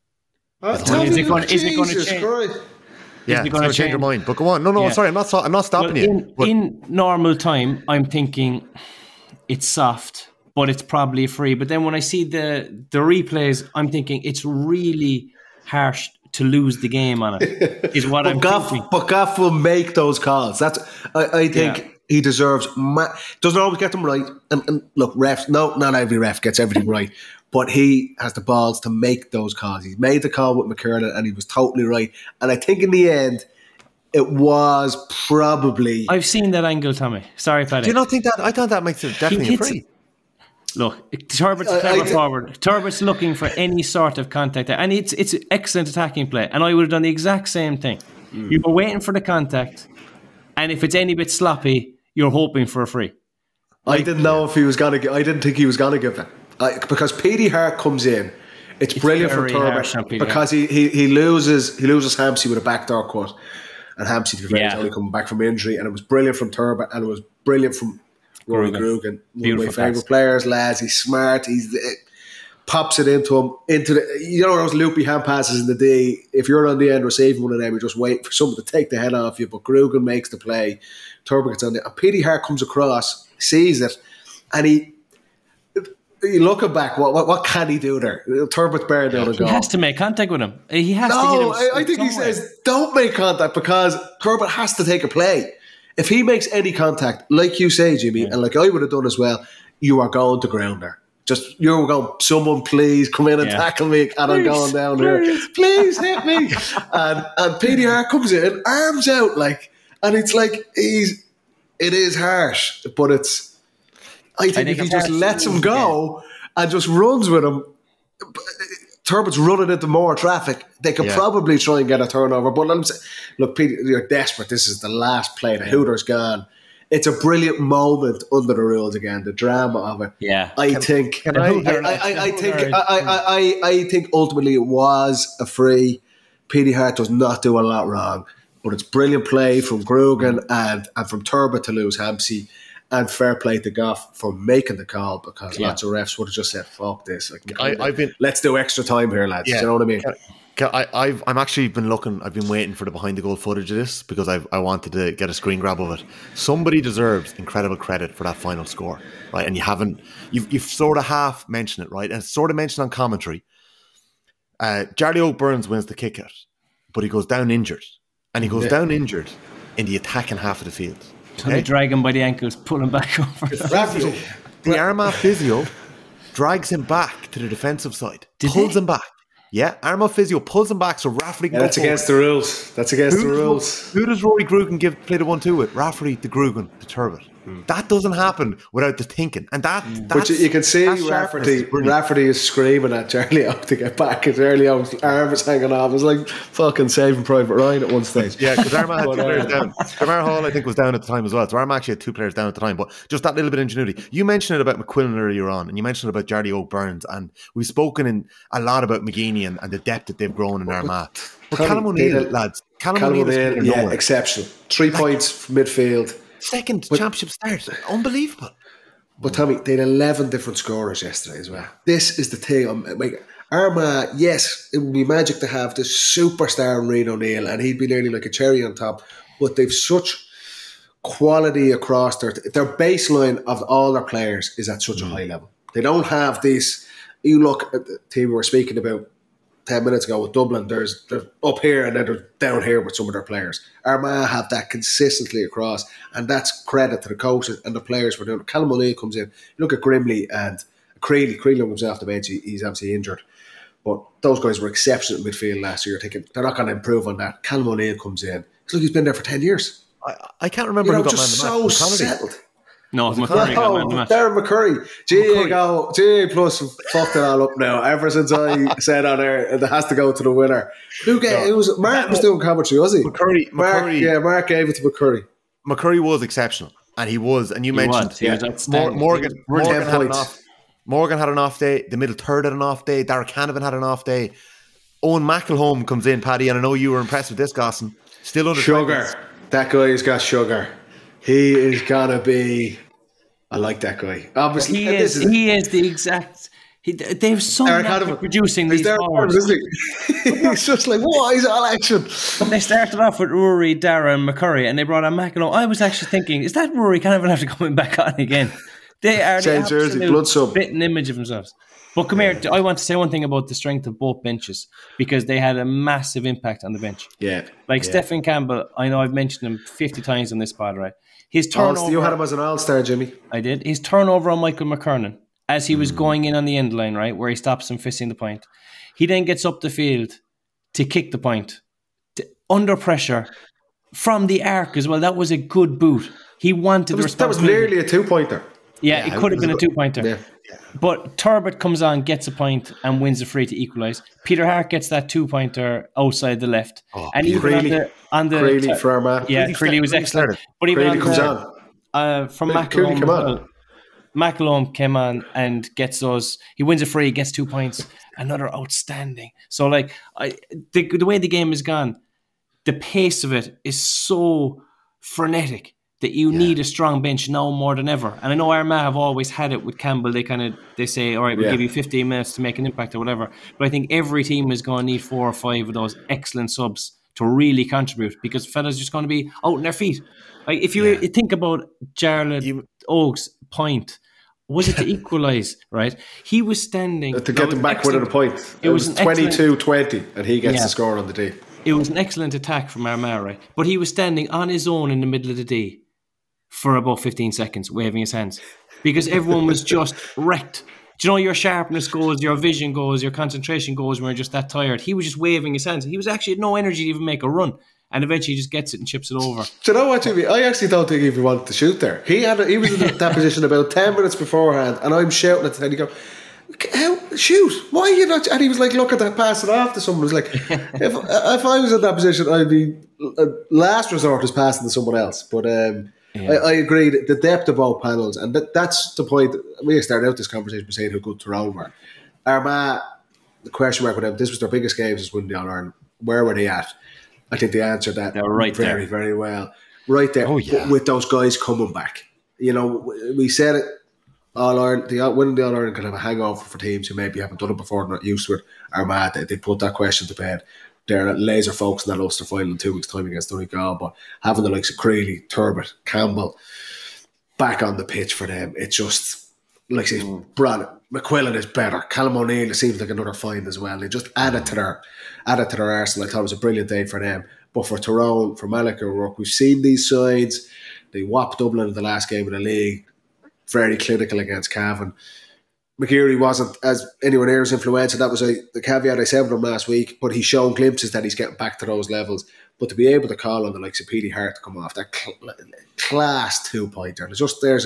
Is it going to change? Yeah, it's going to change your mind. But go on. No, sorry, I'm not stopping you. In normal time, I'm thinking it's soft, but it's probably free. But then when I see the replays, I'm thinking it's really harsh to lose the game on it. Is what I'm thinking. But Goff will make those calls. That's I think. He deserves... doesn't always get them right. And look, refs... No, not every ref gets everything right. But he has the balls to make those calls. He made the call with McKiernan and he was totally right. And I think in the end, it was probably... I've seen that angle, Tommy. Sorry, Paddy. Do you not think that? I thought that makes it definitely free. Look, Turbott's a clever forward. Turbott's looking for any sort of contact there. And it's excellent attacking play. And I would have done the exact same thing. You were waiting for the contact. And if it's any bit sloppy, you're hoping for a free. I didn't know if he was going to. I didn't think he was going to give that because Petey Hart comes in. It's brilliant for Turbot because he loses Hampsey with a backdoor cut, and Hampsey to be fair is only coming back from injury, and it was brilliant from Turbot and it was brilliant from Rory Grugan. One of my favourite players, lads. He's smart. Pops it into him those loopy hand passes in the D. If you're on the end receiving one of them, you're just waiting for someone to take the head off you. But Grugan makes the play. Turbot gets on there. And Petey Hart comes across, sees it, and he looking back, what can he do there? Turbot's better down a goal. He has to make contact with him. He has to hit him. I think he says don't make contact because Turbot has to take a play. If he makes any contact, like you say, Jimmy, and like I would have done as well, you are going to ground there. Just, you're going, someone please come in and tackle me, and I'm going down here. Please hit me. And Petey Hart comes in, arms out, like, and it's like, it is harsh, but it's, I think if he just lets him go and just runs with him, Turbott's running into more traffic. They could probably try and get a turnover. But let me say, look, Peter, you're desperate. This is the last play. The Hooters gone. It's a brilliant moment under the rules again. The drama of it. Yeah, I think ultimately it was a free. Petey Hart does not do a lot wrong, but it's brilliant play from Grugan and from Turbot to lose Hampsey. And fair play to Goff for making the call, because lots of refs would have just said, "Fuck this! Let's do extra time here, lads." Do you know what I mean? I'm actually been looking. I've been waiting for the behind the goal footage of this because I wanted to get a screen grab of it. Somebody deserves incredible credit for that final score, right? And you've sort of half mentioned it, right? And it's sort of mentioned on commentary. Jarly O'Byrne wins the kick out, but he goes down injured, and he goes down injured in the attacking half of the field. So they drag him by the ankles, pull him back over. The Armagh physio drags him back to the defensive side, pulls him back. Yeah, Armagh physio pulls him back so Rafferty can that's against the rules. That's against the rules. Who does Rory Grugan play the 1-2 with? Rafferty to Grugan to Turbot. That doesn't happen without the thinking. And but you can see Rafferty is screaming at Charlie O to get back. And Charlie O's arm is hanging off. It was like fucking Saving Private Ryan at one stage. Yeah, because Armagh had 2 players down. Kamara Hall, I think, was down at the time as well. So Armagh actually had 2 players down at the time. But just that little bit of ingenuity. You mentioned it about McQuillan earlier on, and you mentioned about Jarly O'Byrne. And we've spoken a lot about McGeeney and the depth that they've grown in Armagh. But Callum O'Neill, lads. Callum O'Neill, exceptional. 3 points from midfield. Second championship start. Unbelievable. But Tommy, they had 11 different scorers yesterday as well. This is the thing. Armagh, yes, it would be magic to have this superstar in Rian O'Neill, and he'd be nearly like a cherry on top. But they've such quality across their baseline of all their players is at such a high level. They don't have this. You look at the team we were speaking about 10 minutes ago with Dublin, they're up here and then they're down here with some of their players. Armagh have that consistently across, and that's credit to the coaches and the players for doing it. Callum O'Neill comes in. You look at Grimley and Creeley comes off the bench. He's obviously injured. But those guys were exceptional in midfield last year. You're thinking, they're not going to improve on that. Callum O'Neill comes in. It's like he's been there for 10 years. I can't remember who got man of the match. Just so settled. No, McCurry got man of the match. Darren McCurry. GA Plus fucked it all up now. Ever since I said on air, it has to go to the winner. Mark was doing commentary, was he? Mark gave it to McCurry. McCurry was exceptional, and he was. And you mentioned Morgan had an off day. The middle third had an off day. Derek Canavan had an off day. Owen McElhone comes in, Paddy, and I know you were impressed with this, Gosson. Still under sugar. 20. That guy's got sugar. He is gonna be. I like that guy. Obviously, he is the exact. They're so not producing these forwards. He's just like, what? He's all action. They started off with Rory, Dara, and McCurry, and they brought on McElhone. I was actually thinking, is that Rory kind of after coming back on again? They are the absolute spitting image of themselves. But come here, I want to say one thing about the strength of both benches, because they had a massive impact on the bench. Yeah. Stephen Campbell, I know I've mentioned him 50 times on this pod, right? His turnover. You had him as an all-star, Jimmy. I did. His turnover on Michael McKernan as he was going in on the end line, right, where he stops him fisting the point. He then gets up the field to kick the point. Under pressure from the arc as well. That was a good boot. He wanted the responsibility. That was nearly a 2-pointer. Yeah, it could have been a 2-pointer. Yeah. But Turbot comes on, gets a point, and wins a free to equalise. Peter Hart gets that 2-pointer outside the left. And even on the Creeley for Armagh. Yeah, Creeley was excellent. But even comes on. From McElhone, McElhone came on and gets those. He wins a free, gets 2 points. Another outstanding. So, the way the game has gone, the pace of it is so frenetic that you need a strong bench now more than ever. And I know Armagh have always had it with Campbell. They say, all right, we'll give you 15 minutes to make an impact or whatever. But I think every team is going to need 4 or 5 of those excellent subs to really contribute, because fellas are just going to be out on their feet. Like if you think about Jarlath Oak's point, was it to equalise, right? He was standing... To get them back within a point. It was 22-20 and he gets the score on the day. It was an excellent attack from Armagh, right? But he was standing on his own in the middle of the D. for about 15 seconds, waving his hands, because everyone was just wrecked. Do you know your sharpness goes, your vision goes, your concentration goes when you're just that tired? He was just waving his hands. He was actually had no energy to even make a run. And eventually he just gets it and chips it over. Do you know what, Jimmy? I actually don't think he even wanted to shoot there. He was in that position about 10 minutes beforehand, and I'm shouting at the and he go, shoot, why are you not? And he was like, look at that, pass it off to someone. He was like, if I was in that position, I'd be, last resort is passing to someone else. But I agree, the depth of both panels, and that's the point. We started out this conversation by saying how good Tyrone were. Armagh, the question mark with them, this was their biggest game since winning the All-Ireland. Where were they at? I think they answered that right very, very well. Right there, with those guys coming back. You know, we said it, All-Ireland, winning the All-Ireland can have a hangover for teams who maybe haven't done it before, not used to it. Armagh, they put that question to bed. They're laser focused on that Ulster final in 2 weeks' time against Donegal, but having the likes of Creeley, Turbot, Campbell back on the pitch for them, it's just, like I say, Brad McQuillan is better. Callum O'Neill, it seems like another find as well. They just added to their arsenal. I thought it was a brilliant day for them. But for Tyrone, for Malachy O'Rourke, we've seen these sides. They whopped Dublin in the last game of the league. Very clinical against Cavan. McGeary wasn't, as anyone here is influential. That was the caveat I said with him last week, but he's shown glimpses that he's getting back to those levels. But to be able to call on the likes of Petey Hart to come off, that class 2-pointer. There's a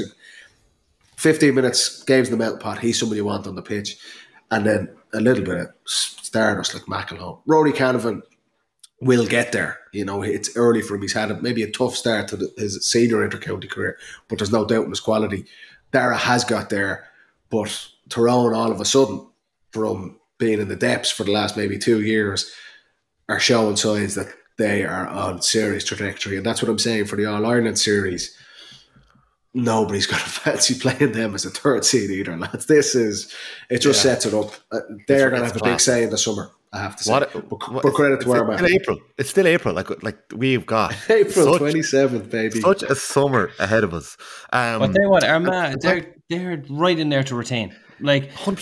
15 minutes, games in the melting pot. He's somebody you want on the pitch. And then a little bit of stardust like McElhone. Rory Canavan will get there. You know, it's early for him. He's had maybe a tough start to his senior inter-county career, but there's no doubt in his quality. Dara has got there, but Tyrone all of a sudden, from being in the depths for the last maybe 2 years, are showing signs that they are on serious trajectory. And that's what I'm saying for the All-Ireland series. Nobody's going to fancy playing them as a third seed either, lads. It just sets it up. They're going to have a big say in the summer, I have to say. But credit to Armagh. It's still April. Like we've got April 27th, baby. Such a summer ahead of us. But tell you what, Armagh, they're right in there to retain. Like 100%.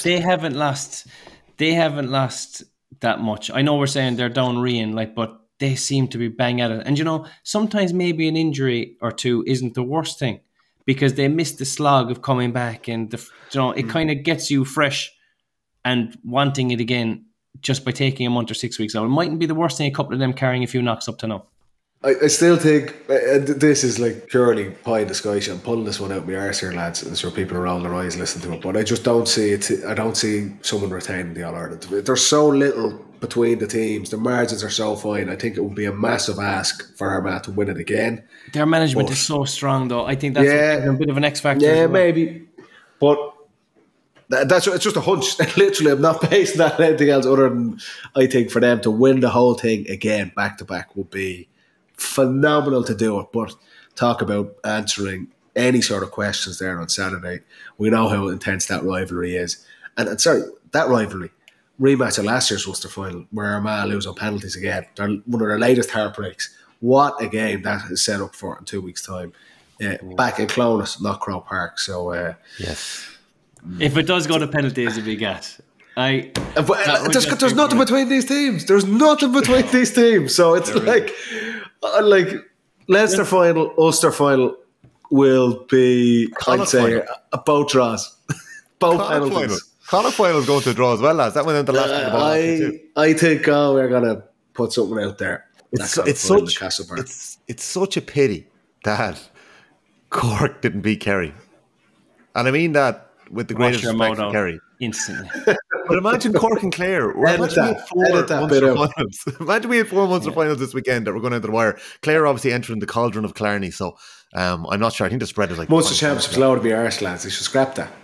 They haven't lost that much. I know we're saying they're down Rian, but they seem to be bang at it. And you know, sometimes maybe an injury or two isn't the worst thing, because they missed the slog of coming back, and it kind of gets you fresh and wanting it again just by taking a month or 6 weeks out. It mightn't be the worst thing, a couple of them carrying a few knocks up to now. I still think this is like purely pie in the sky. I'm pulling this one out of my arse here, lads. I'm sure people are rolling their eyes listening to it, but I just don't see it. I don't see someone retaining the All-Ireland. There's so little between the teams. The margins are so fine. I think it would be a massive ask for Armagh to win it again. Their management is so strong, though. I think that's a bit of an X factor. Yeah, maybe. But it's just a hunch. Literally, I'm not basing that on anything else other than I think for them to win the whole thing again back to back would be phenomenal to do it. But talk about answering any sort of questions there on Saturday. We know how intense that rivalry is. And sorry, that rivalry, rematch of last year's Ulster final, where Armagh lose on penalties again. They're one of their latest heartbreaks. What a game that is set up for in 2 weeks' time. Back in Clones, not Croke Park. So, yes. If it does go to penalties, it'd be gat. There's nothing between these teams. There's nothing between these teams. So it's like Leinster final, Ulster final will be, I'd say, both draws. Both penalties. Connacht final is going to draw as well, lads. That went into the last of the ball. I think we're going to put something out there. It's such a pity that Cork didn't beat Kerry. And I mean that with the greatest respect for Kerry. Instantly. But imagine Cork and Clare. Imagine we had 4 Munster finals this weekend that were going into the wire. Clare obviously entering the cauldron of Clarny, so I'm not sure. I think the spread is like Munster Championship's low to be Irish, lads. They should scrap that.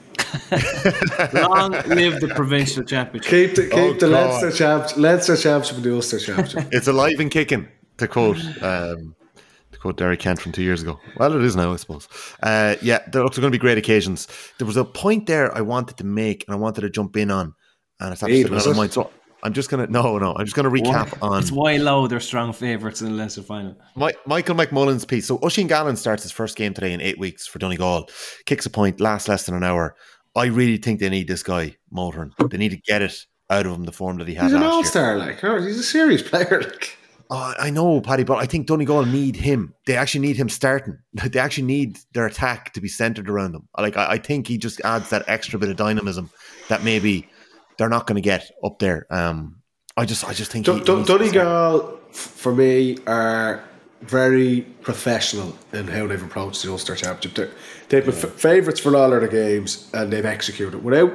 Long live the provincial championship. Keep the Leinster Championship and the Ulster Championship. It's alive and kicking, to quote Derek Kent from 2 years ago. Well, it is now, I suppose. There are going to be great occasions. There was a point there I wanted to make and I wanted to jump in on, and it's actually not on mine. So I'm just going to I'm just going to recap on. It's why Lowe they're strong favourites in the Leinster final. Michael McMullen's piece. So Oisin Gallen starts his first game today in 8 weeks for Donegal. Kicks a point, lasts less than an hour. I really think they need this guy motoring. They need to get it out of him, the form that he had last year. He's an all-star, he's a serious player. I know, Paddy, but I think Donegal need him. They actually need him starting. They actually need their attack to be centred around him. Like I think he just adds that extra bit of dynamism that maybe they're not going to get up there. I just think Donegal, for me, are very professional in how they've approached the Ulster Championship. They've been favourites for all of the games, and they've executed without,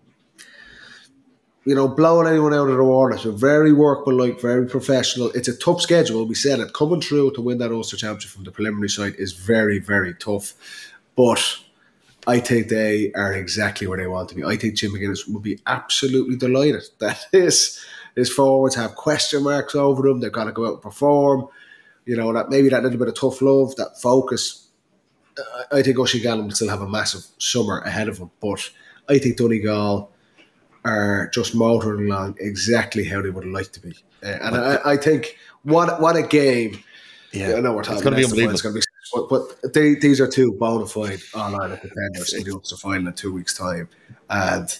blowing anyone out of the water. So very workmanlike, very professional. It's a tough schedule. We said it. Coming through to win that Ulster Championship from the preliminary side is very, very tough. But I think they are exactly where they want to be. I think Jim McGuinness will be absolutely delighted that his forwards have question marks over them. They've got to go out and perform. That maybe that little bit of tough love, that focus. I think Oisin Gallen will still have a massive summer ahead of him. But I think Donegal are just motoring along exactly how they would like to be. And I think what a game. Yeah, I know we're talking about it's going to be, but these are two bona fide all-Ireland contenders in the Ulster final in 2 weeks' time. And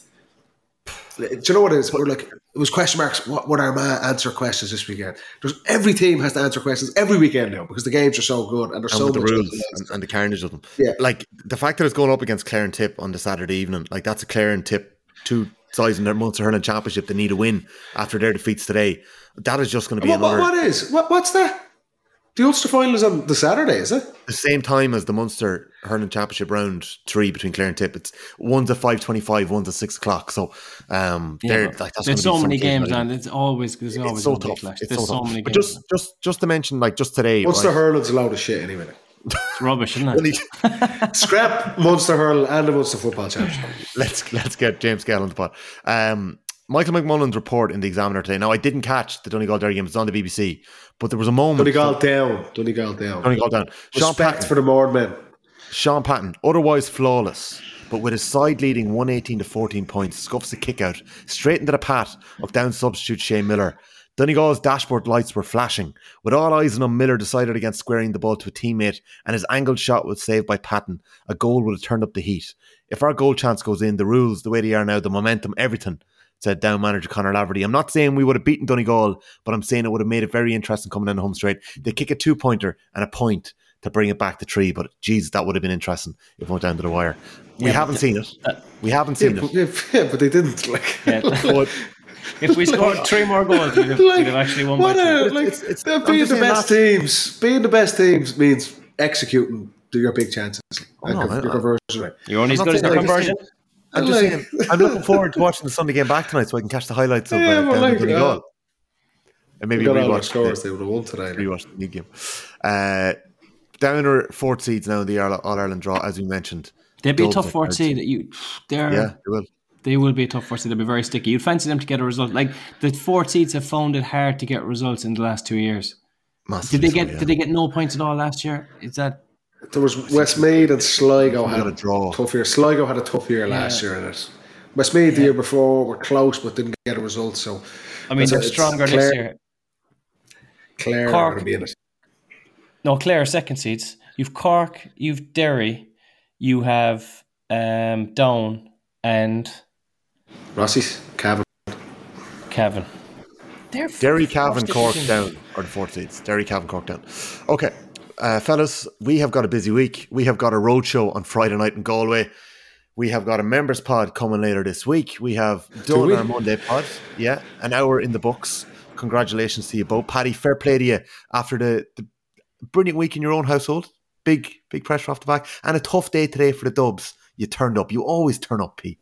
do you know what it is? It was question marks. What would Armagh answer questions this weekend? Every team has to answer questions every weekend now because the games are so good and there's so much rules and the carnage of them. Yeah, like the fact that it's going up against Clare and Tip on the Saturday evening, like that's a Clare and Tip, two sides in their Munster Hurling Championship. They need a win after their defeats today. That is just going to be another. What's that? The Ulster final is on the Saturday, is it? The same time as the Munster Hurling Championship round 3 between Clare and Tip. It's one's at 5:25, one's at 6 o'clock. So there's so many games, and it's always so tough. There's so many games. But just to mention, like just today, Munster Hurling's a load of shit anyway. It's rubbish, isn't it? Scrap Munster Hurling and the Munster Football Championship. Let's get James Gale on the pod. Michael McMullen's report in the Examiner today. Now, I didn't catch the Donegal Derry game. It's on the BBC. But there was a moment. Donegal down. Respect for the Mordmen. Sean Patton, otherwise flawless, but with his side leading 118 to 14 points, scuffs a kick out straight into the path of down substitute Shane Miller. Donegal's dashboard lights were flashing. With all eyes on him, Miller decided against squaring the ball to a teammate, and his angled shot was saved by Patton. A goal would have turned up the heat. If our goal chance goes in, the rules, the way they are now, the momentum, everything, said down manager Conor Laverty. I'm not saying we would have beaten Donegal, but I'm saying it would have made it very interesting coming down the home straight. They kick a 2-pointer and a point to bring it back to 3, but Jesus, that would have been interesting if it went down to the wire. We haven't seen it. Yeah, but they didn't. If we scored 3 more goals, we'd have actually won by 2. Being the best teams means executing your big chances. Your conversion rate. You're only as good as your conversion. I'm just saying, I'm looking forward to watching the Sunday game back tonight so I can catch the highlights of Donegal. And maybe rewatch scores. They would have won today. Rewatch the league game. Downer 4th seeds now in the All-Ireland draw, as we mentioned. They'd be a tough 4th seed. They will. They will be a tough 4th seed. They'll be very sticky. You'd fancy them to get a result. Like the 4th seeds have found it hard to get results in the last 2 years. Massively Did they get no points at all last year? Is that? There was Westmeath and Sligo had a draw. Tough year. Sligo had a tough year last year in it. Westmeath the year before were close but didn't get a result. So they're stronger this year. Clare are going to be in it. No, Clare are 2nd seeds. You've Cork, you've Derry, you have Down and Rossies, Cavan. Derry, Cavan, Cork down are the 4th seeds. Derry, Cavan, Cork down. Okay. Fellas, we have got a busy week. We have got a roadshow on Friday night in Galway. We have got a members pod coming later this week. We have done our Monday pod. Yeah, an hour in the books. Congratulations to you both. Paddy, fair play to you after the brilliant week in your own household. Big pressure off the back. And a tough day today for the Dubs. You turned up. You always turn up, Pete.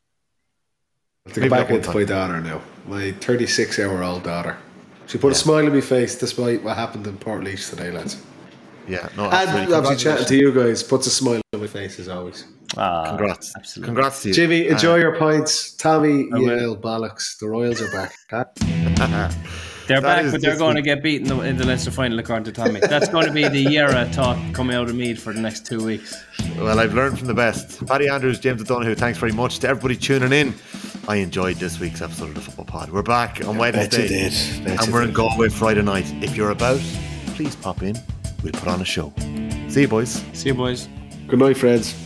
To go back into my daughter now. My 36-year-old daughter. She put a smile on my face despite what happened in Portlaoise today, lads. Yeah, no, and obviously chatting to you guys puts a smile on my face as always. Congrats. Absolutely. Congrats to you. Jimmy, enjoy your pints. Tommy, Yale, bollocks. The Royals are back. They're back, but they're going to get beaten in the Leinster final, according to Tommy. That's going to be the Yera talk coming out of Meath for the next 2 weeks. Well, I've learned from the best. Paddy Andrews, James O'Donoghue, thanks very much to everybody tuning in. I enjoyed this week's episode of the Football Pod. We're back on Wednesday. And we're in Galway Friday night. If you're about, please pop in. We'll put on a show. See you, boys. See you, boys. Good night, friends.